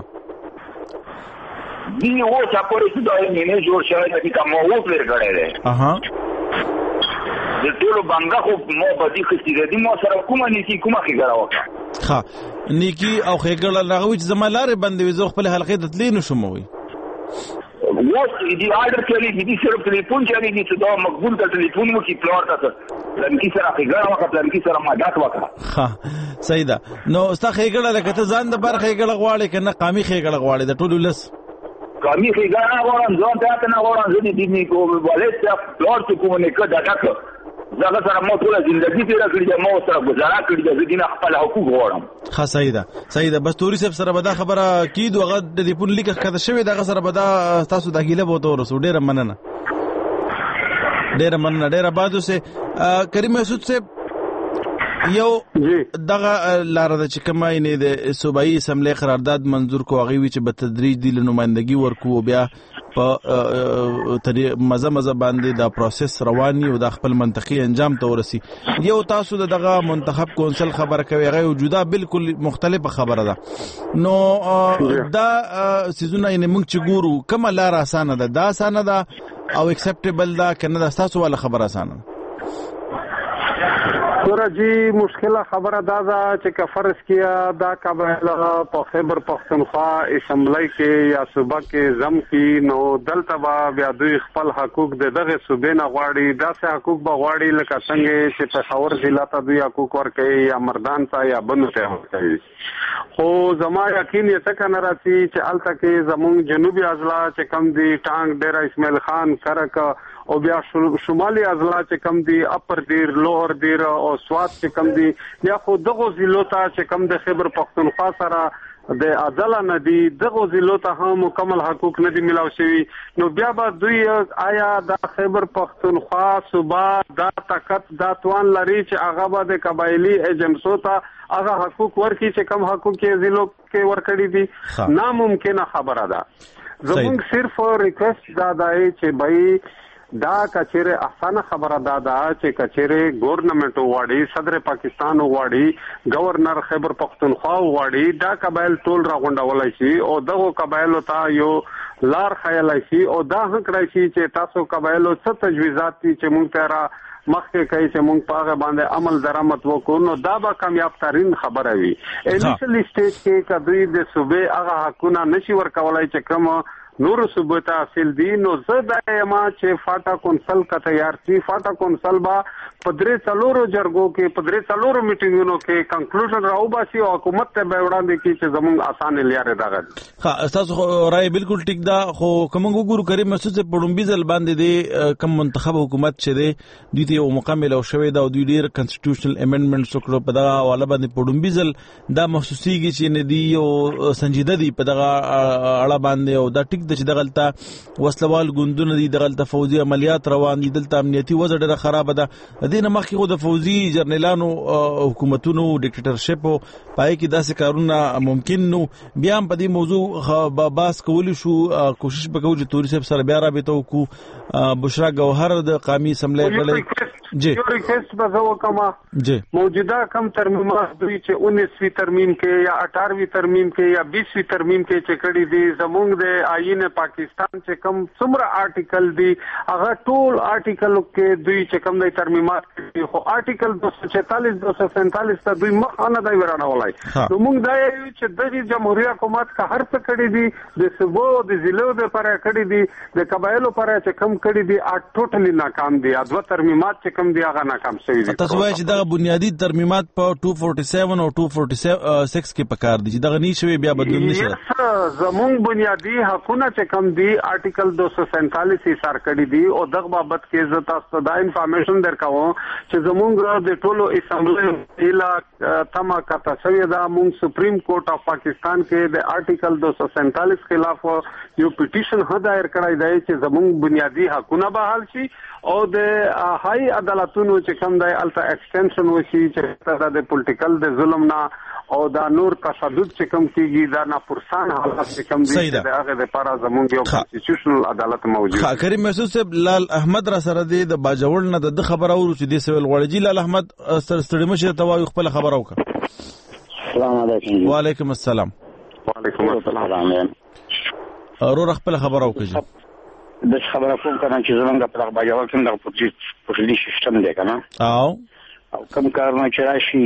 دی و چې پورې چې دوی نه جوړ شوی چې کوم وو پلر کړی دی. اها د ټولو بنګا خو مو بدی خسته دي مو سره کومه نیکی کومه خبره وکړه. ها نیکی او خېګړه لغوي چې زمالاره بندوي زه خپل حلقې د تلین شم وي. ووس دی آرډر کړی دی صرف ټلیفون چاري دي چې دا مقبول د ټلیفون مو کې پلوټ تاسو لنکی سره خېګړه وکړه لنکی سره ماډات وکړه. ها صحیح ده. نو ستا خېګړه لکه ته ځان د بر خېګړه غواړي کنه قامي خېګړه غواړي د ټولو لس قامي خېګړه غواړم ځان ته نه غواړم زه دې دې کو ولې ته پلوټ کوم نه کړه ډاټا زغه سره مو ټول ژوندۍ تیر کړی مو سره گزاره کړی د دینه خپل حقوق غواړم. ها صحیح ده. صحیح ده. بس توري صاحب سره به دا خبره کیدو هغه د ټلیفون لیک کړه شوی دغه سره به دا تاسو د غیله بوته ورسو. ډیره مننه. ډیره مننه. ډیره بادو سه کریم مسعود صاحب یو دغه لار د چکمه نه د صوبایي اسمبلی قرارداد منظور کو هغه وی چې په تدریج دی نمائندګي ورکو بیا په مزه مزه باندې دا پروسس رواني او د خپل منطقي انجام ته ورسي. یو تاسو دغه منتخب کونسل خبره کوي هغه جدا بالکل مختلفه خبره ده. نو دا سيزونه یې موږ چې ګورو کومه لار اسانه ده دا اسانه ده او اکسپټیبل ده کنه دا تاسو ولا خبره اسانه ده؟ ګوره جی مشکله خبره دا ده چې که فرض کیا دا قبایل په خیبر پختونخوا اسمبلی کې یا صوبه کې زم کې نو دلته به بیا دوی خپل حقوق د دغه صوبې نه غواړي. داسې حقوق به غواړي لکه څنګه چې پېښور ضلع ته دوی حقوق ورکوي یا مردان ته یا بنو ته ورکوي. خو زما یقین یې څه نه راځي چې هلته کې زمونږ جنوبي اضلاع چې کم دي ټانګ ډیره اسماعیل خان کرک او بیا شمالي اضلاع چې کم دي اپر دیر لوهر دیر او سوات چې کم دي یا خو دغه ضلعو ته چې کم د خیبر پختونخوا سره د عدالت نه دي دغه ضلعو ته هم مکمل حقوق نه دي ملاو شوي. نو بیا به دوی آیا د خیبر پختونخوا صوبه دا طاقت دا توان لري چې هغه به د قبایلی ایجنسو ته هغه حقوق ورکړي چې کم حقوق یې ضلعو کې ورکړي دي؟ ناممکنه خبره ده. زمونږ صرف ریکوست دا دی چې بھائی دا کچېره اسانه خبره دا ده چې کچېره ګورنمنت وواړي صدر پاکستان وواړي گورنر خیبر پختونخوا وواړي دا قبایل ټول راغونډولای شي او دغه قبایلو ته یو لار خیالای شي او دا هکړای شي چې تاسو قبایلو څه تجویزات دي چې مونږ ته را مخکې کوي چې مونږ په هغه باندې عمل درآمد وکړو نو دا به کامیاب ترین خبره وي. انیشل سټیج کې کدوې د صوبې هغه حقونه نشي ورکولای چې کوم نور صوبه ته حاصل دي. نو زه دا یم چې فاټا کونسل کا تیار شي. فاټا کونسل با پدرې څلورو جرګو کې پدرې څلورو میټینګونو کې کنکلوژن راوباسي او حکومت ته به وړاندې کړي چې زموږ اسانه لارې دغه. ها تاسو رائے بالکل ټیک دا خو کوم وګورو کریم مسعود په پړومبي ځل باندې دی کم منتخب حکومت چې دی د یو مکمل او شوی دا د ډیر کنسټیټیوشنل امندمنټس وکړو په دغه حواله باندې پړومبي ځل دا محسوسيږي چې نه دی او سنجیده دی په دغه اړه باندې او دا ټیک د چې دغلطه وسلوال ګوندونه دي دغلطه فوزي عملیات روان دي دلته امنیتي وضع ډیره خراب ده. دین مخکې خو د فوزي جرنیلانو حکومتونو ډیکټیټرشپ پای کې داسې کارونه ممکن نو بیا هم په دې موضوع باس کولی شو. کوشش وکړو چې توري صاحب سره بیا رابطه وکړو. بشرا گوهر د قومي اسمبلی کړي جی یو ریکوست به زه وکم جی موجوده کم ترمیمات دوی چې انیسوي ترمیم کې یا اٹھاروي ترمیم کې یا بیسوي ترمیم کې چې کړي دي زمونږ د آئین پاکستان چې کم څومره آرټیکل دي هغه ټول آرټیکل کې دوی چې کم د ترمیمات کوي خو آرټیکل دو سو چینتالیس دو سو سینتالیس ته دوی مخ نه دی ورانولای. نو موږ دا یو چې د جمهوریت حکومت کا هر څه کړي دي د صوبو د ضلعو د پاره کړي دي د قبایلو پاره چې کم کړي دي ټوټلی ناکام دي. ادو ترمیمات چې چې کوم دی هغه ناکام شوی دی. تاسو وایي چې دغه بنیادی ترمیمات په دو سو سیاسي او دو سو چھیاسي کې پکار دي چې دغه نه شوی بیا بدلون نشي. زموږ بنیادی حقونه چې کوم دي آرټیکل دو سو سینتالیس یې سار کړی دي او دغه بابت کې زه تاسو ته دا انفارمیشن درکوم چې زموږ د ټولو اسمبلی اله تما کاته شوی دا موږ سپریم کورټ اف پاکستان کې د آرټیکل دو سو سینتالیس خلاف یو پټیشن هدایر کړی دی چې زموږ بنیادی حقونه بحال شي او د هاي عدالتونو چې کوم دی الټا ایکسټنشن وشي چې د پولیټیکل د ظلم نه او دا نور تشدد چې کوم کیږي دا نه پرسان حالت چې کوم دي د هغه لپاره زموږ یو کانسټیټیوشنل عدالت موجود. ها کریم محسوس صاحب لال احمد را سره دی د باجوړ نه د خبر اورو چې د سویل غوړجی لال احمد ستړي مشه توای خپل خبر اوکه. السلام علیکم. وعلیکم السلام. وعلیکم السلام. اورو خپل خبر اوکه. د خبره کوم کنه چې زمونږ په باجوړ کې د پولیس پولیس سیستم دی کنه او او کوم کارونه چې راشي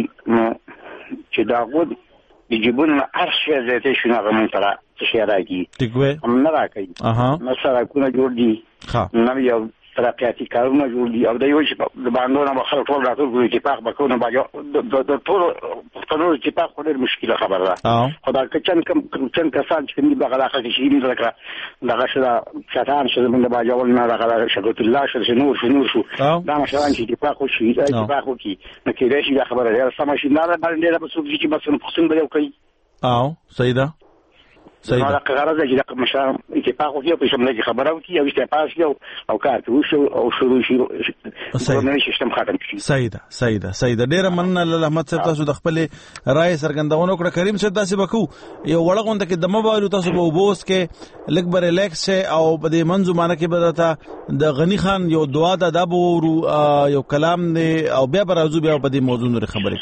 چې دا غوډ یجبون ارشیا زیاته شنو غمن ترا څه راځي ټیک وې هم نه راکې اها مثلا کو نه جوړ دي ها نو یو ترقیاتي کارونه جوړ دي او د یو چې د باندې نه خلک ټول راټول کوي چې پاک بکونه باجو د ټول پښتنو چې پاک خو ډېر مشکله خبره ده خدای کچن کم کچن کسان چې موږ بغلا کې شي موږ راکړه دغه شدا شتان چې موږ باجو نه راغله شګوت الله شر نور شنور شو دا مثلا چې پاک خو شي چې پاک خو کی نو کې راشي دا خبره ده سم شي نه باندې دا څه چې بس پښتون به کوي او سیدا صحیح دا قرار ده چې د مشام اتفاق وکړي په شمله کې خبره وکړي او اتفاق شي او کار وشو او شروع شي ورننه سیستم ختم شي. صحیح ده صحیح ده صحیح ده ډیر مننه لاله احمد صاحب تاسو د خپل رائے سرګندونه کړ. کریم صاحب تاسو وکړو یو وړغونده کې د موبایل تاسو په وبوس کې لګ بر ریلیکس او په دې منځمانه کې بدلته د غنی خان یو دعا د ادب ورو یو کلام دی او بیا برازو بیا په دې موضوع نور خبرې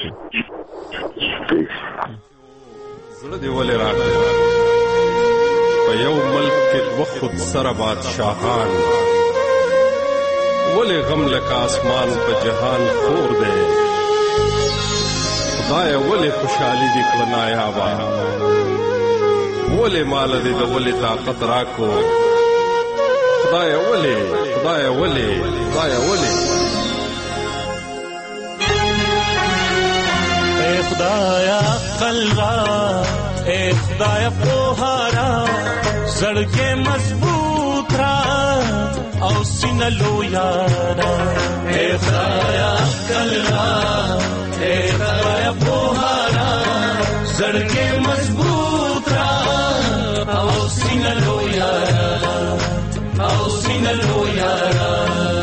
کوي. زړه دی ولې راغلی یو ملک کې وخت سره بادشاہان ولې غم لکه اسمان په جهان خور دی خدای ولې خوشحالي دې کړه نایابه ولې مال دې د ولې طاقت راکو خدای ولې خدای ولې خدای ولې اے خدایا عقل را اے خدایا پوهارا زړګې مضبوط را او سینه لویارا اے خدایا عقل را اے خدایا پوهارا زړګې مضبوط را او سینه لویارا او سینه لویارا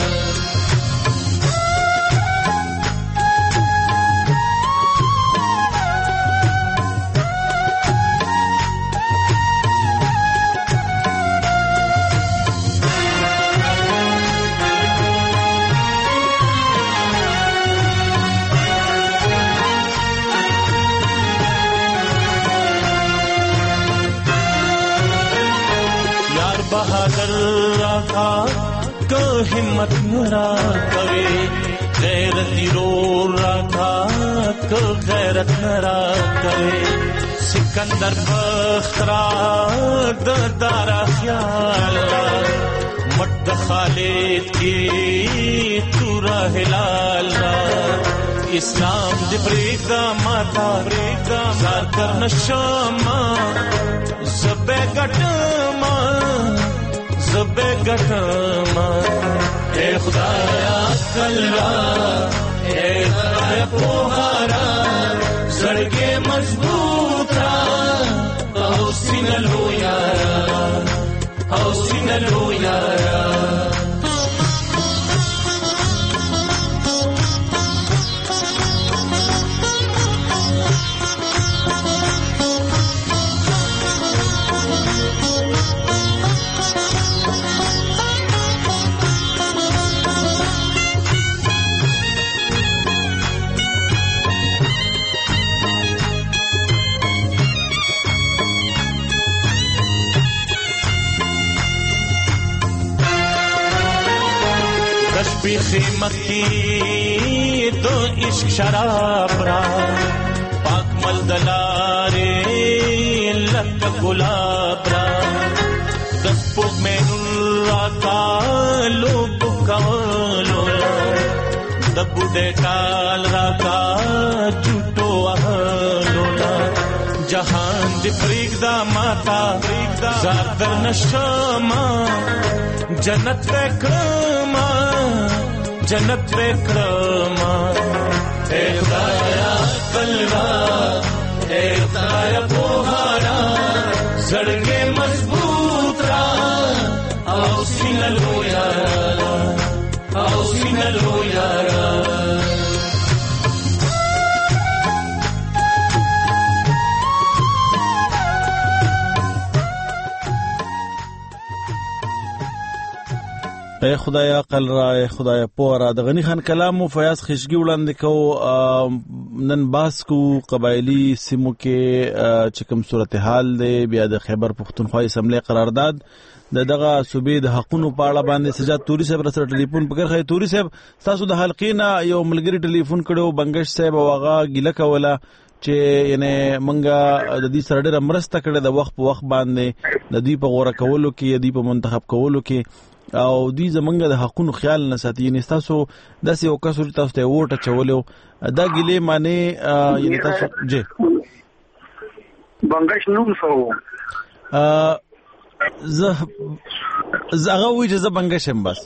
बहादुर राखा को हिम्मत नरा कवे गैरती रो राखा को गैरत नरा कवे सिकंदर बख्तरा दारा ख्याल मट खालिद की तूरा हिलाल इस्लाम दे प्रेगा माता प्रेगा सार कर नशमा ज़बे गटमा ज़बे गटमा ए खुदाया कल्ला ए खुदाया पोहारा सड़के मजबूता औसीन लो यारा औसीन लो यारा खिमत की दो इश्क शराब रा पाक मलदलारे लक गुलाब रा दस पुग में नुरा का लोग कवलो ټال راکا جوټو اهلونا جهان دې پرېږدا ماتا زار در نشما جنت وکړما جنت وکړما اے خدایا کلوا اے خدایا پوهارا زړګې مضبوط را او سینلو یارا او سینلو یارا اے خدای عقل را اے خدای پورا د غنی خان کلام او فیاض خشګي وړاندې کو نن باس کو قبایلی سیمو کې چې کوم صورتحال دی بیا د خیبر پختونخوا اسمبلی قرارداد د دغه صوبې د حقونو په اړه باندې سجاد توري صاحب سره ټلیفون پکړ خای توري صاحب تاسو د حلقینا یو ملګری ټلیفون کړو بنگش صاحب واغه ګیله کوله چې یعنی منګه د دې سره ډېر مرسته کړې د وخت په وخت باندې د دې په غوړه کولو کې د دې په منتخب کولو کې او دې زمونږ د حقونو خیال نه ساتي یعنی تاسو داسې یو کس ورته تاسو ته ووټ اچولو دا ګیلې معنی یعنی تاسو جی بنگش نوم سو زه زغه وی چې زه بنگشم بس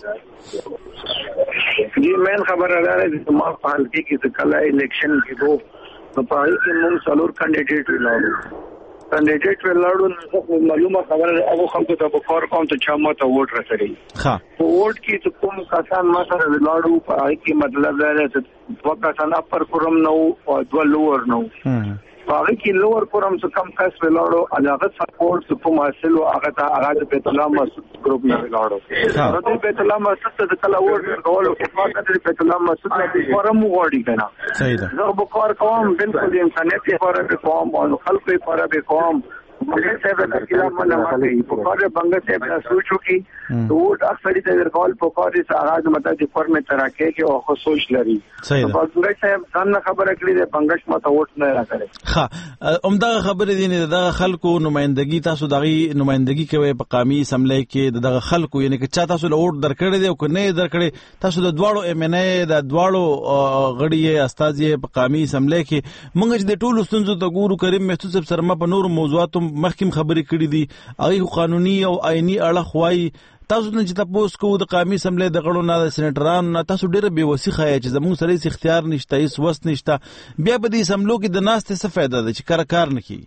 جی مین خبر را ده ما پالکی کې کله الیکشن کې دو په پای کې موږ څلور کینډیډیټ ولاړو کینډیډیټ ولاړو معلومه خبره هغه خلکو ته په کار کوم ته چا ماته ووټ راځي ها ووټ کې ته کوم کسان ما سره ولاړو پای کې مطلب دا دی چې دوه کسان اپر کورم نو او دوه لوور نو هغه کې لوور کورم څخه کم کس ولاړو هغه سپورټ کوم حاصل او هغه ته هغه د بیت الله مسجد ګروپ نه ولاړو هغه د بیت الله مسجد ته کله ووټ ورکول او په کار د بیت الله مسجد نه فورم وغوړي کنه صحیح ده زه به کار کوم بالکل انسانيت لپاره به کوم او خلکو لپاره به کوم بنگش صاحب د خلاف نه ماته په کار بنگش صاحب نه سوچو کی ووټ اکثر د ورکول په کار د آغاز مته د فرمه تراکه کې او خو سوچ لري صحیح ده بنگش صاحب څنګه خبره کړې ده بنگش مته ووټ نه راکړي ها عمدہ خبره دي نه دغه خلکو نمائندګي تاسو دغه نمائندګي کوي په قومي اسمبلی کې دغه خلکو یعنی چې چا تاسو له ووټ درکړي دي او کنه درکړي تاسو د دواړو ایم ان ای د دواړو غړي استازي په قومي اسمبلی کې موږ د ټولو ستونزو ته ګورو کریم محسوس سره په نور موضوعاتو مخکیم خبرې کړې دي هغه قانوني او آئینی اړه خوای تاسو نه چې تاسو کو د قومي اسمبلی د غړو نه د سېنیټرانو نه تاسو ډېر به وسیخه چې زموږ سره هیڅ اختیار نشته هیڅ وس نشته بیا به د اسمبلو کې د ناستې څه فائدہ ده چې کار کار نه کوي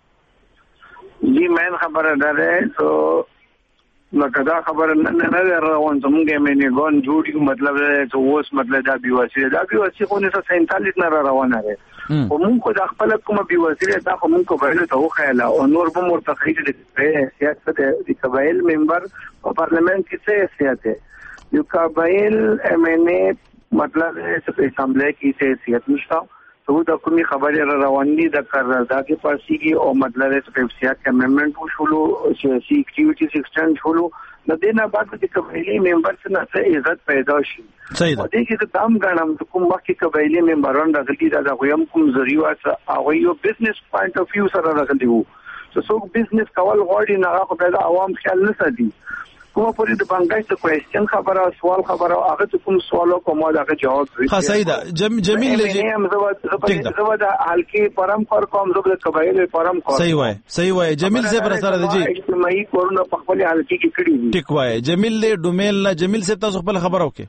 جی مین خبره ده تو لکه دا خبره نه نه روان زموږ مینه ګون جوړي مطلب چې اوس مطلب دا بیواسي دا بیواسي خو نه سینتالیس نه روانه ده او موږ خو د خپل کومه بیواسي دا خو موږ په ویلو ته وخیاله او نور به مرتخیج د سیاست د قبایل ممبر په پارلیمنت کې څه سیاست یو قبایل ام ان ای مطلب چې په اسمبلی کې څه سیاست نشته تو د کومي خبره روان دي د قرارداد کې پاسيږي او مطلب چې په سیاست امندمنت وشولو سیاسي اکټیویټیز ایکسټند شولو نو دینه بعد د قبایلی ممبر څخه څه عزت پیدا شي صحیح ده دې کې د تام غنم کوم وخت کې قبایلی ممبران راغلي دا د غویم کوم ذریعہ سره هغه یو بزنس پوینټ اف ویو سره راغلي وو چې څوک بزنس کول غواړي نه هغه په عوام خیال نه ساتي کومه پوری د بنگای ته کوېسچن خبره سوال خبره هغه کوم سوالو کوم هغه جواب ها صحیح ده جمیل لږ هم زو زو د حلقې پرم کار کوم زو د قبایل پرم کار صحیح وای صحیح وای جمیل صاحب سره دی جی اجتماعي کورونه په خپل حلقې کې کړی دي ټیک وای جمیل له ډومیل نه جمیل صاحب تاسو خپل خبر اوکې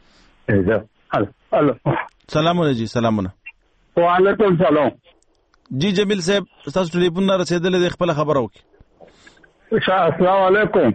الو سلام علیکم جی سلامونه وعلیکم سلام جی جمیل صاحب تاسو ټلیفون نه رسیدلې خپل خبر اوکې السلام علیکم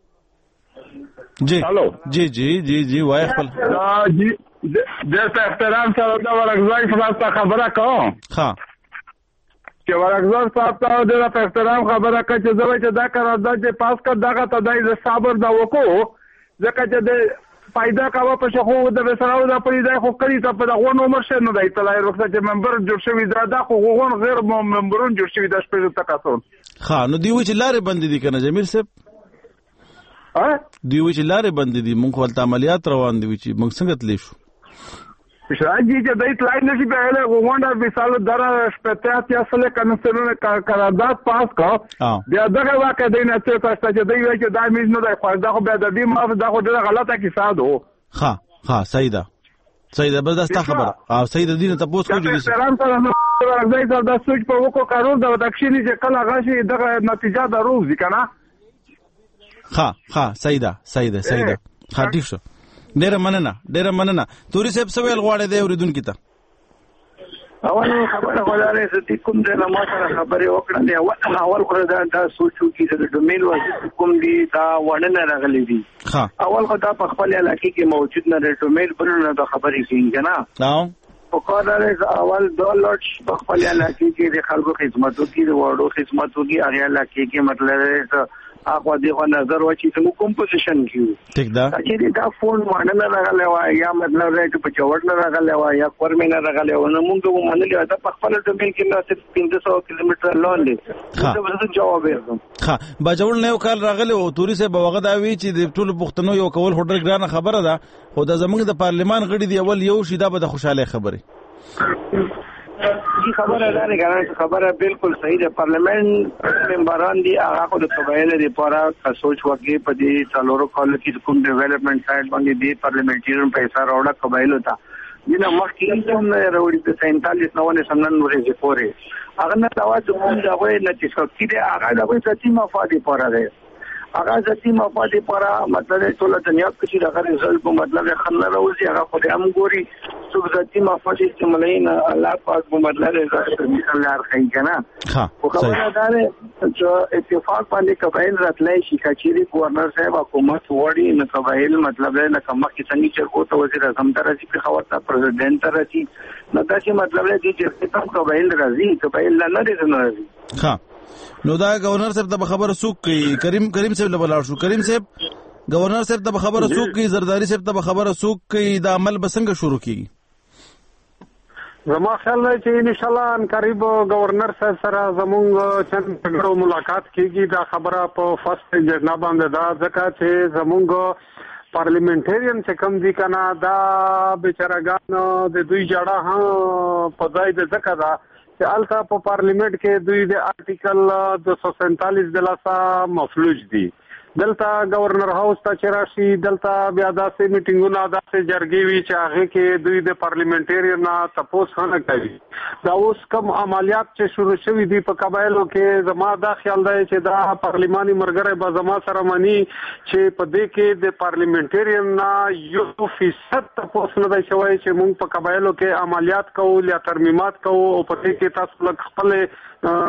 جی الو جی جی جی جی وای خپل جی دغه احترام سره دا ورغځای فلسفه خبره کوم ها چې ورغځار صاحب ته د احترام خبره کوي چې زوی چې دا قرارداد چې پاس کړ دغه ته د صبر دا وکړو ځکه چې د فائدہ کاوه په شخو د وسراو د پریدا خو کړی ته په دغه نو مرشه نه دی تلای وخت چې ممبر جوړ شوی دا د خو غون غیر ممبرون جوړ شوی د شپږ تکاسون ها نو دی و چې لارې بند دي کنه جمیل صاحب دی و چې لارې بند دي مونږ ولته عملیات روان دي چې مونږ څنګه تلی شو شاجی چې دای تلای نشي به له غونډه مثال دره شپته یا سره کنسرونه قرارداد پاس کا بیا دغه واقع دی نه څه تاسو چې دی چې دا میز نه دی خو دا خو به د دې ما دا خو ډیره غلطه کیسه ده ها ها صحیح ده صحیح ده، بس دا ستا خبره او صحیح ده. دینه تاسو کو جوړی سلام سره ورځي دا د سوچ په وکړو قانون د تکشینی چې کله غاشي دغه نتیجه دروځي کنه. ها ها صحیح ده صحیح ده صحیح ده. ها ټیک شو، ډیره مننه ډیره مننه. توري صاحب سویل غواړي دی اوریدونکو ته. اول خبره غواړم چې کوم د ما سره خبرې وکړه دی اول اول خو دا دا سوچو کې د ډومین واسطه کوم دی دا ونه راغلي دي. اول خو دا په خپل علاقې کې موجود نه دی ډومین بلنه د خبرې کیږي نه. او په کار اول ډالر په خپل علاقې کې د خلکو خدماتو کې د وړو خدماتو کې هغه علاقې کې مطلب اخوا دغه نظر واچي چې کوم پوزیشن کیو ټیک ده چې دا فون باندې نه راغلی وای یا مطلب راځي په چوټ نه راغلی وای یا کورمې نه راغلی و نو موږ هم منلې دا په خپل ډومین کې نه صرف پنځه سوه کیلومتر لون دی. دا به جواب ورکړم. ها باجوړ نه یو کال راغلی او توري سه بوغه دا وی چې د ټولو پښتنو یو کول هډر ګرانه خبره ده خو دا زموږ د پارلمان غړي دی اول یو شي دا به د خوشاله خبره کی خبره ده نه خبره بالکل صحیح ده. پارلیمنت ممبران دي هغه خو د قبایل لپاره سوچ وکړي په دې څلورو کال کې کوم ډیولپمنٹ سایډ باندې دی پارلیمنټریان پیسې راوړه قبایل ته دنه مخکې کوم نه راوړي د سینتالیس نو نه سمنن ورې پورې هغه نه دا چې کوم دا وایي نه چې څوک دې هغه د وایي چې مفادي پاره ده هغه ذاتی مفادي پاره مطلب ټول دنیا کې چې هغه رزلټ په مطلب خنه راوځي هغه خو هم ګوري څوک ذاتی مفادي استعمالین الله پاک په مطلب مثال لار کوي کنه. خو خبره ده چې اتفاق باندې قبایل راتلای شي کچېری گورنر صاحب حکومت وړي نه قبایل مطلب نه کمه کې څنګه چې کوته وزیر اعظم درځي په خبرته پریزیدنت راځي نو دا چې مطلب دی چې څنګه قبایل راځي قبایل نه لري نه راځي. ها نو دا گورنر صاحب ته خبره سوق کی کریم کریم صاحب له بلار شو کریم صاحب گورنر صاحب ته خبره سوق کی زرداری صاحب ته خبره سوق کی دا عمل بسنګ شروع کیږي. زما خیال دی چې ان شاء الله ان قریب گورنر صاحب سره زمونږ چند ټکړو ملاقات کیږي. دا خبره په فرست اجنډا باندې دا ځکه چې زمونږ پارلیمنټریان چې کم دي کنه دا بیچارهګان د دوی جړه ها په ځای د ځکه دا چې الته په پارلیمنت کې دوی د آرټیکل دو سو سینتالیس د لاسه مفلوج دي. دلته گورنر هاوس ته چې راشي دلته بیا داسې میټینګونه داسې جرګې وي چې هغه کې دوی د پارلیمنټریان نه تپوس نه کوي. دا اوس کوم عملیات چې شروع شوي دي په قبایلو کې زما دا خیال دی چې دا پارلیماني مرګره به زما سره مانی چې په دې کې د پارلیمنټریان نه یو فیصد تپوس نه دی شوی چې موږ په قبایلو کې عملیات کوو یا ترمیمات کوو او په دې کې تاسو لږ خپل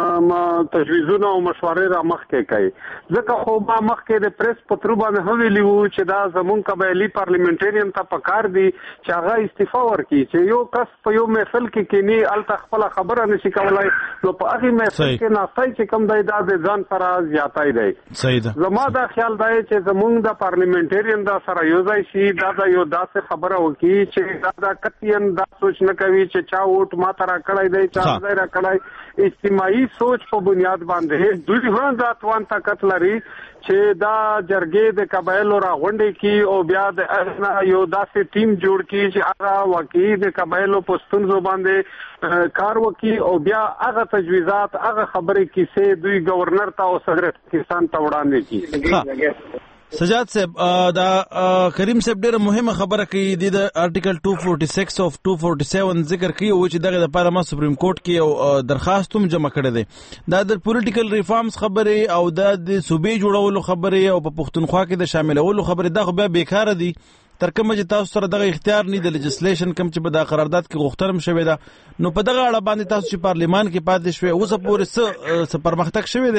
تجویزونه او مشورې را مخکې کوي. ځکه خو ما مخکې د پریس په تر باندې هم ویلي وو چې دا زمونږ قبایلي پارلیمنټریان ته پکار دي چې هغه استعفا ورکړي چې یو کس په یو محفل کې کینی الته خپل خبره نشي کولای نو په هغه محفل کې ناستای چې کم دی دا د ځان سره زیاتای دی. صحیح ده. زما دا خیال دی چې زمونږ د پارلیمنټریان دا سره یو ځای شي دا د یو داسې خبره وکړي چې دا د کتین دا سوچ نه کوي چې چا ووټ ما ته را کړی دی چا ځای را کړی اجتماعي سوچ په بنیاد باندې دوی هم دا توان طاقت لري چې دا جرګې د قبایلو را غونډې کی او بیا د احنا یو داسې ټیم جوړ کی چې هغه واقعي د قبایلو په ستونزو باندې کار وکي او بیا هغه تجویزات هغه خبرې کیسې دوی گورنر ته او صدر پاکستان ته وړاندې کی. سجاد صاحب دا کریم صاحب ډیره مهمه خبره کوي د ارټیکل دو سو چوالیس او دو سو سیمانزه ذکر کوي او چې دغه لپاره ما سپریم کورټ کې یو درخواست هم جمع کړی دی دا د پولیټیکل ریفارمز خبره او د صوبې جوړولو خبره او په پښتونخوا کې د شاملولو خبره دا خو بیا بیکاره دي تر کومه چې تاسو سره دغه اختیار نه د لیجسلیشن کم چې په دا قرارداد کې غوښتنه شوې ده نو په دغه اړه باندې تاسو چې پارلیمان کې پاتې شوي اوس پورې څه څه پرمختګ شوی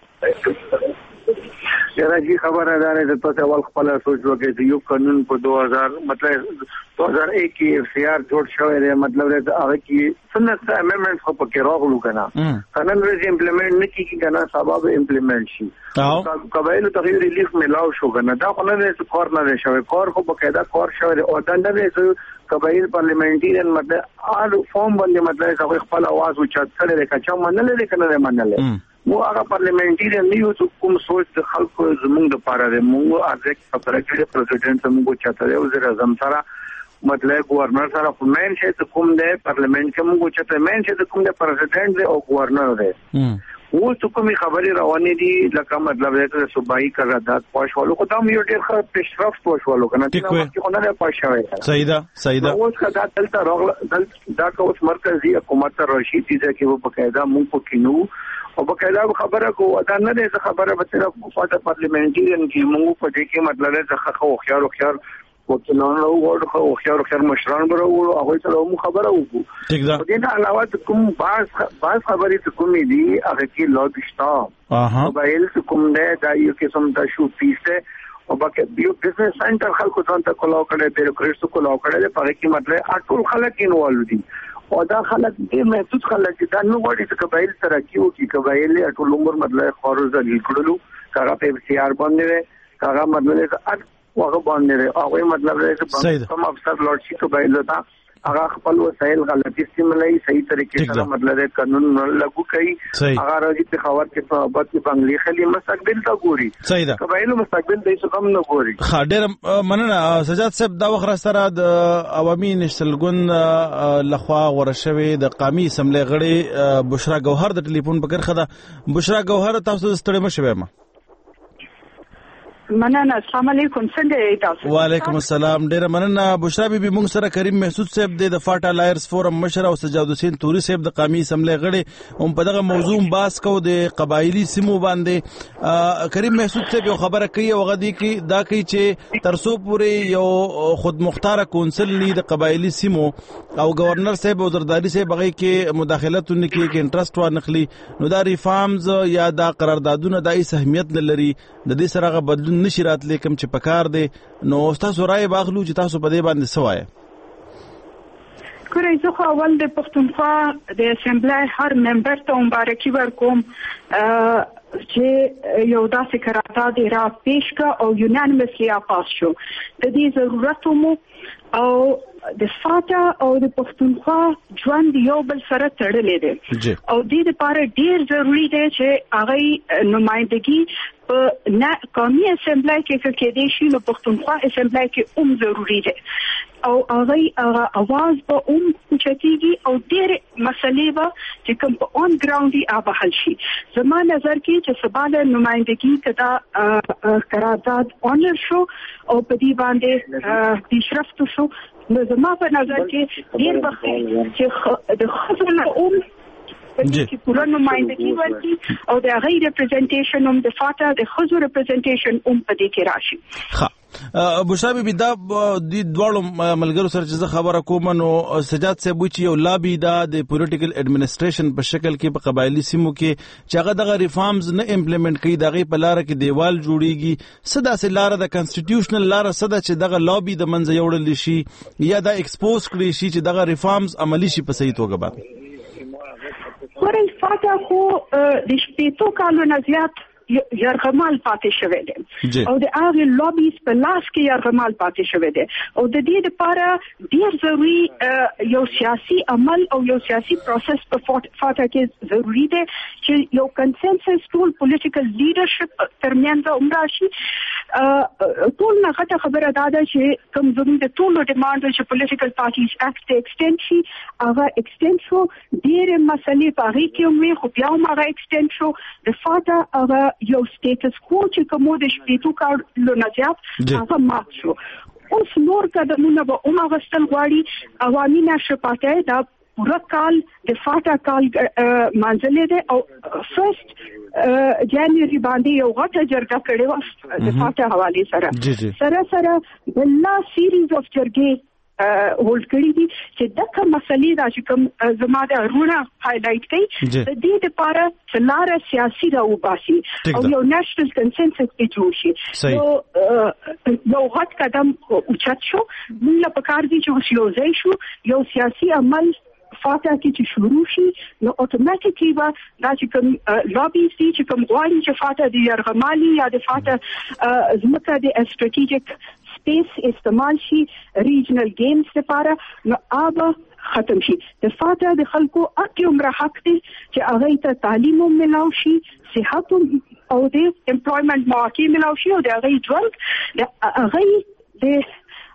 دی. راځي خبره ده چې تاسو اول خپل سوچ وکړئ چې یو قانون په دو هزار مطلب دو هزار ایک کې اف سی آر جوړ شوی دی مطلب دا هغه کې څنګه امندمنټ خو پکې راغلو کنه قانون ورځ امپلیمنٹ نه کیږي کنه سبب امپلیمنٹ شي قبایل تغییر ریلیف ملاو شو کنه دا خو نه چې کار نه شوی کار خو بقاعده کار شوی او دا نه چې قبایل پارلیمنټریان مطلب آل فارم باندې مطلب هغه خپل आवाज او چت کړي کچا منل کنه نه منل مو هغه پارلیمنټریان نیو چې کوم سوچ د خلکو زموږ د پاره د موږ ارزک خبره کړې پریزیدنت موږ چاته دی وزیر اعظم سره مطلب گورنر سره کومین چې کوم دی پارلیمنت کې موږ چاته مین چې کوم دی پریزیدنت دی او گورنر دی اوس کومې خبرې روانې دي لکه مطلب د صوبایي قرارداد پښوالو خو دا یو ډېر ښه پیشرفت پښوالو کنه چې خو نه پښوي صحیح ده صحیح ده اوس کدا دلته راغله دا کوم مرکزی حکومت راشي چې کې په قاعده مونږ پکینو او په قاعده خبره کو ادا نه ده خبره به صرف په پارلیمنټریان کې مونږ په دې کې مطلب ده خو خيار خيار وکیلانو ورته او خيار خيار مشران برو هغه سره مو خبره وکړو ټیک ده دغه علاوه کوم باز باز خبرې کومې دي هغه کې لوبستا اها موبایل کوم نه دا یو قسم د شو پیسه او باقي یو بزنس سنټر خلکو ځان ته کولاو کړي بیروکریټس کولاو کړي په کې مطلب ټول خلک انوالو دي او دا خلک دې محدود خلک دا نو وړي چې قبایل ترقی وکړي قبایل ټول عمر مطلب خارج ځل کړلو کاغه په سی آر باندې کاغه مطلب هغه باندې هغه مطلب دی چې کوم افسر لوړ شي قبایل ته هغه خپل وسایل غلطي استعمالي صحیح طریقې سره مطلب قانون نه لاگو کوي هغه راځي په خبر کې په بعد کې بنگلي خلی مستقبل تا ګوري قبایل مستقبل دې څه کم نه ګوري خاډر مننه سجاد صاحب دا وخت سره د عوامي نشل ګوند لخوا ورشوي د قومي اسمبلی غړي بشرا ګوهر د ټلیفون په کرخه ده بشرا ګوهر تاسو ستړي مشوي ما مننه السلام علیکم څنګه تاسو وعلیکم السلام ډیر مننه بشرا بي بي موږ سره کریم محسود صاحب د فاټا لایرز فورم مشر او سجاد حسین توري صاحب د قومي اسمبلی غړي هم په دغه موضوع باس کو د قبایلی سیمو باندې کریم محسود صاحب یو خبره کوي او غدي کې دا کوي چې ترسو پورې یو خود مختار کونسل لید قبایلی سیمو او گورنر صاحب او زرداری صاحب هغه کې مداخلت نکوي کې انټرست و نخلي نو دا ریفارمز یا دا قراردادونه د ایس اهمیت نه لري د دې سره بدلون نشي راتلی کوم چې پکار دی نو تاسو رائے باغلو چې تاسو په دې باندې سوای کورای زه خو اول د پښتونخوا د اسمبلی هر ممبر ته مبارکي ورکوم چې یو داسې قرارداد را پیش کا او یونانیمسلی پاس شو د دې ضرورت مو او د فاټا او د پښتونخوا ژوند یو بل سره تړلې دي او دې لپاره ډیر ضروری دی چې هغه نمائندګي په نه قومي اسمبلی کې کې دي شي نو پښتونخوا اسمبلی کې هم ضروری دی او هغه هغه आवाज په هم چتیږي او ډیر مسلې به چې کوم په اون ګراوند دی اب حل شي زما نظر کې چې سباله نمائندګي کدا قرارداد اونر شو او په دې باندې پیشرفت شو نو زما په نظر کې ډیر وخت چې د خپل اوم چې پوره نمائندګي ورکړي او د هغه ریپرزنټیشن هم د فاټا د خزو ریپرزنټیشن هم په دې کې راشي. ښه بشرا بي دا د دوړو ملګرو سره چې خبره کوم نو سجاد صاحب چې یو لابي دا د پولیټیکل اډمنسټریشن په شکل کې په قبایلی سیمو کې چې هغه دغه ریفارمز نه امپلیمنٹ کوي دغه په لار کې دیوال جوړیږي صدا سه لار د کانسټیټیوشنل لار صدا چې دغه لابي د منځ یوړل شي یا دا ایکسپوز کړی شي چې دغه ریفارمز عملی شي په صحیح توګه باندې ورای فاټا خو د شپېتو کالو نه زیات یرغمال پاتې شوی دی او د هغه لوبیز په لاس کې یرغمال پاتې شوی دی او د دې لپاره ډیر ضروری یو سیاسي عمل او یو سیاسي پروسس په فاټا کې ضروری دی چې یو کنسنسس ټول پولیټیکل لیډرشپ ترمنځ عمر شي ټول نه غته خبره ده چې کوم زموږ د ټولو ډیماند چې پولیټیکل پارټیز اکټ ایکسټند شي هغه ایکسټند شو ډیر مسلې په هغه کې هم خو بیا هم هغه ایکسټند شو د فاټا هغه یو سټیټس کو چې کومو د شپېتو کالو نه زیات هغه مات شو اوس نور قدمونه به هم اخیستل غواړي عوامي نشر پارټي دا پورا کال د فاټا کال منځلې ده او فرست جنوري باندې یو غټه جرګه کړې و د فاټا حواله سره سره سره بلا سیریز اف جرګې هولډ کړی دي چې دغه مسلې دا چې کوم زما د رونه هایلایټ کړي د دې لپاره څلاره سیاسي راوباسي او یو نېشنل کنسنسس کې جوړ شي نو یو غټ قدم اوچت شو موږ په کار دي چې یو ځای شو یو سیاسي عمل فاټا کې چې شروع شي نو اتوماتیکلی به دا چې کوم لابیز دي چې کوم غواړي چې فاټا د یرغمالي یا د فاټا زموږه د استراتیژیک سپیس استعمال شي ریجنل گیمز لپاره نو آبا ختم شي د فاټا د خلکو اکی عمر حق دي چې هغه ته تعلیم ملاو شي صحت او د امپلویمنت مواقع ملاو شي او د هغه ژوند د هغه د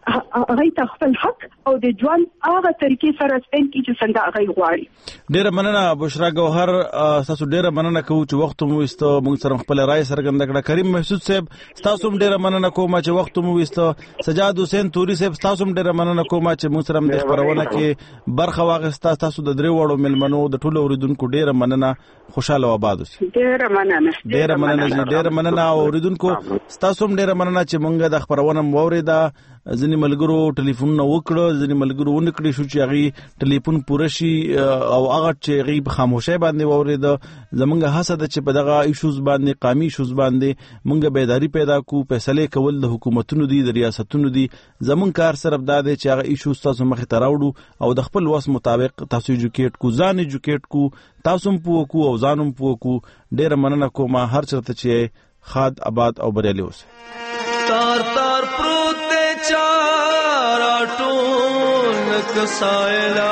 هغه ته خپل حق او د ژوند هغه طریقې سره سپین کی چې څنګه هغه غواړي. ډیره مننه بشرا ګوهر، تاسو ډیره مننه کوو چې وخت مو وستو موږ سره خپل رائے څرګنده کړه. کریم محسود صاحب تاسو هم ډیره مننه کوم چې وخت مو وستو. سجاد حسین توري صاحب تاسو هم ډیره مننه کوم چې موږ سره د خبرونه کې برخه واغسته. تاسو د درې وړو ملمنو د ټولو اوریدونکو ډیره مننه، خوشاله و آباد اوسئ. ډیره مننه ډیره مننه ډیره مننه اوریدونکو، تاسو هم ډیره مننه چې موږ د خبرونه موریدا. ځینې ملګرو ټلیفونونه وکړه، ځینې ملګرو ونکړي شو چې هغه ټلیفون پوره شي او هغه چې هغه په خاموشۍ باندې واورید. زمونږ هڅه ده چې په دغه ایشوز باندې، قومي ایشوز باندې موږ بیداری پیدا کو. فیصله کول د حکومتونو دي، د ریاستونو دي. زمونږ کار صرف دا دی چې هغه ایشوز تاسو مخې ته راوړو او د خپل وس مطابق تاسو ایجوکیټ کو، ځان ایجوکیټ کو، تاسو هم پوه کو او ځان هم پوه کو. ډیره مننه کوم هر چرته چې خاد آباد او بریالي اوسئ. تار تار پروت دے چارا ټول کسایلا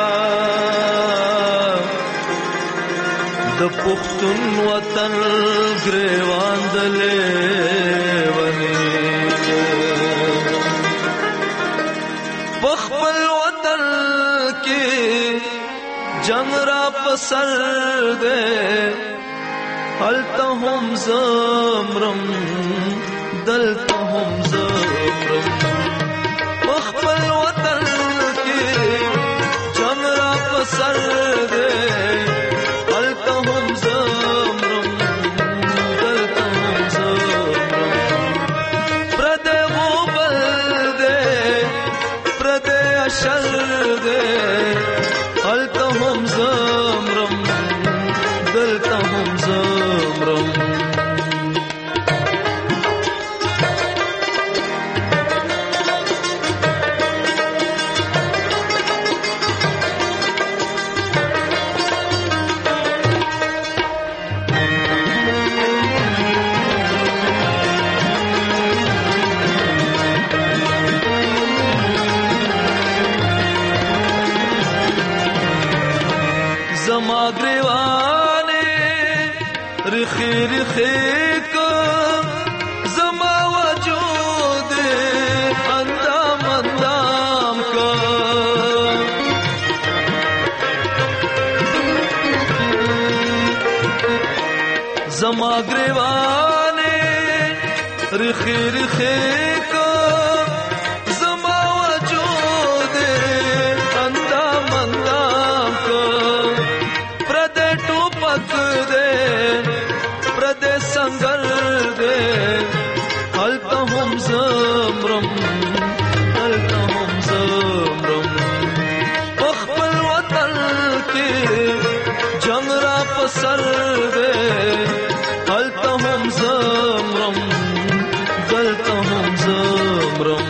د پښتون وطن ګریوان دلې ونی پخپل وطن کې جنگ را پسر دے هلته هم زمرم دلته هم زمرم خپل وطن کې جنگ را پسر دے هلته هم زمرم دلته هم زمرم پردے غوبل دے پردے اشر دے هلته هم زمرم دلته هم زمرم زما گریوانے رخی رخی کو زما وجود اندام اندام کو پردے ٹوپک دے پردے سنگر دے ہلتا ہم زمرم ہلتا ہم زمرم اخبر وطن کی جنگ را پسر دے هلته هم زمرم دلته هم زمرم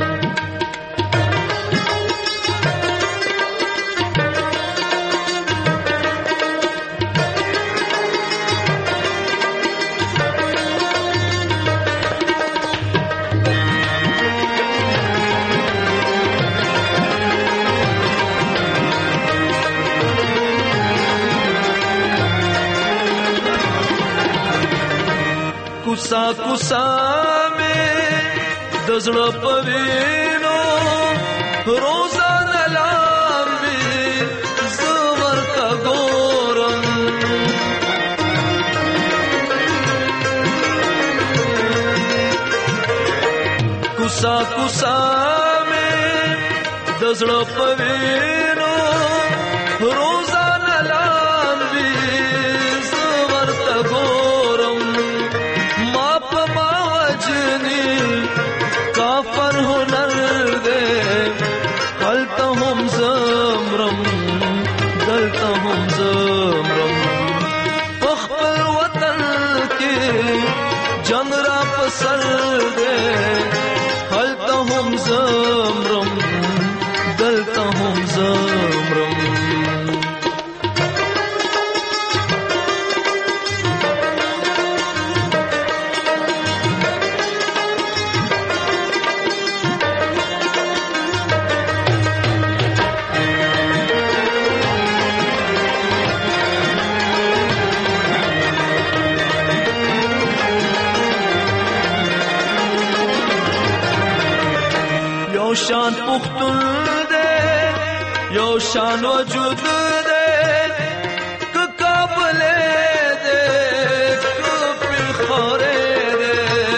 کوسا کوسا میں دزړه پوینو روزانه لامبي زور کا ګورم کوسا کوسا میں دزړه پوینو روزانه لامبي زور کا ګورم کافر هنر دے هلته هم زمرم دلته هم زمرم خپل وطن کې جنگ را پسر دے هلته هم زمرم دلته هم زمرم یو شان پختون دے یو شان وجود دے که کابلے دے که پخارے دے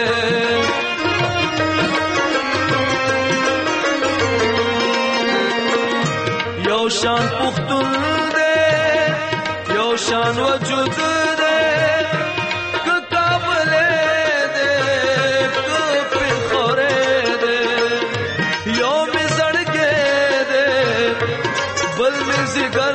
یو شان پختون دے یو شان وجود دے जिगर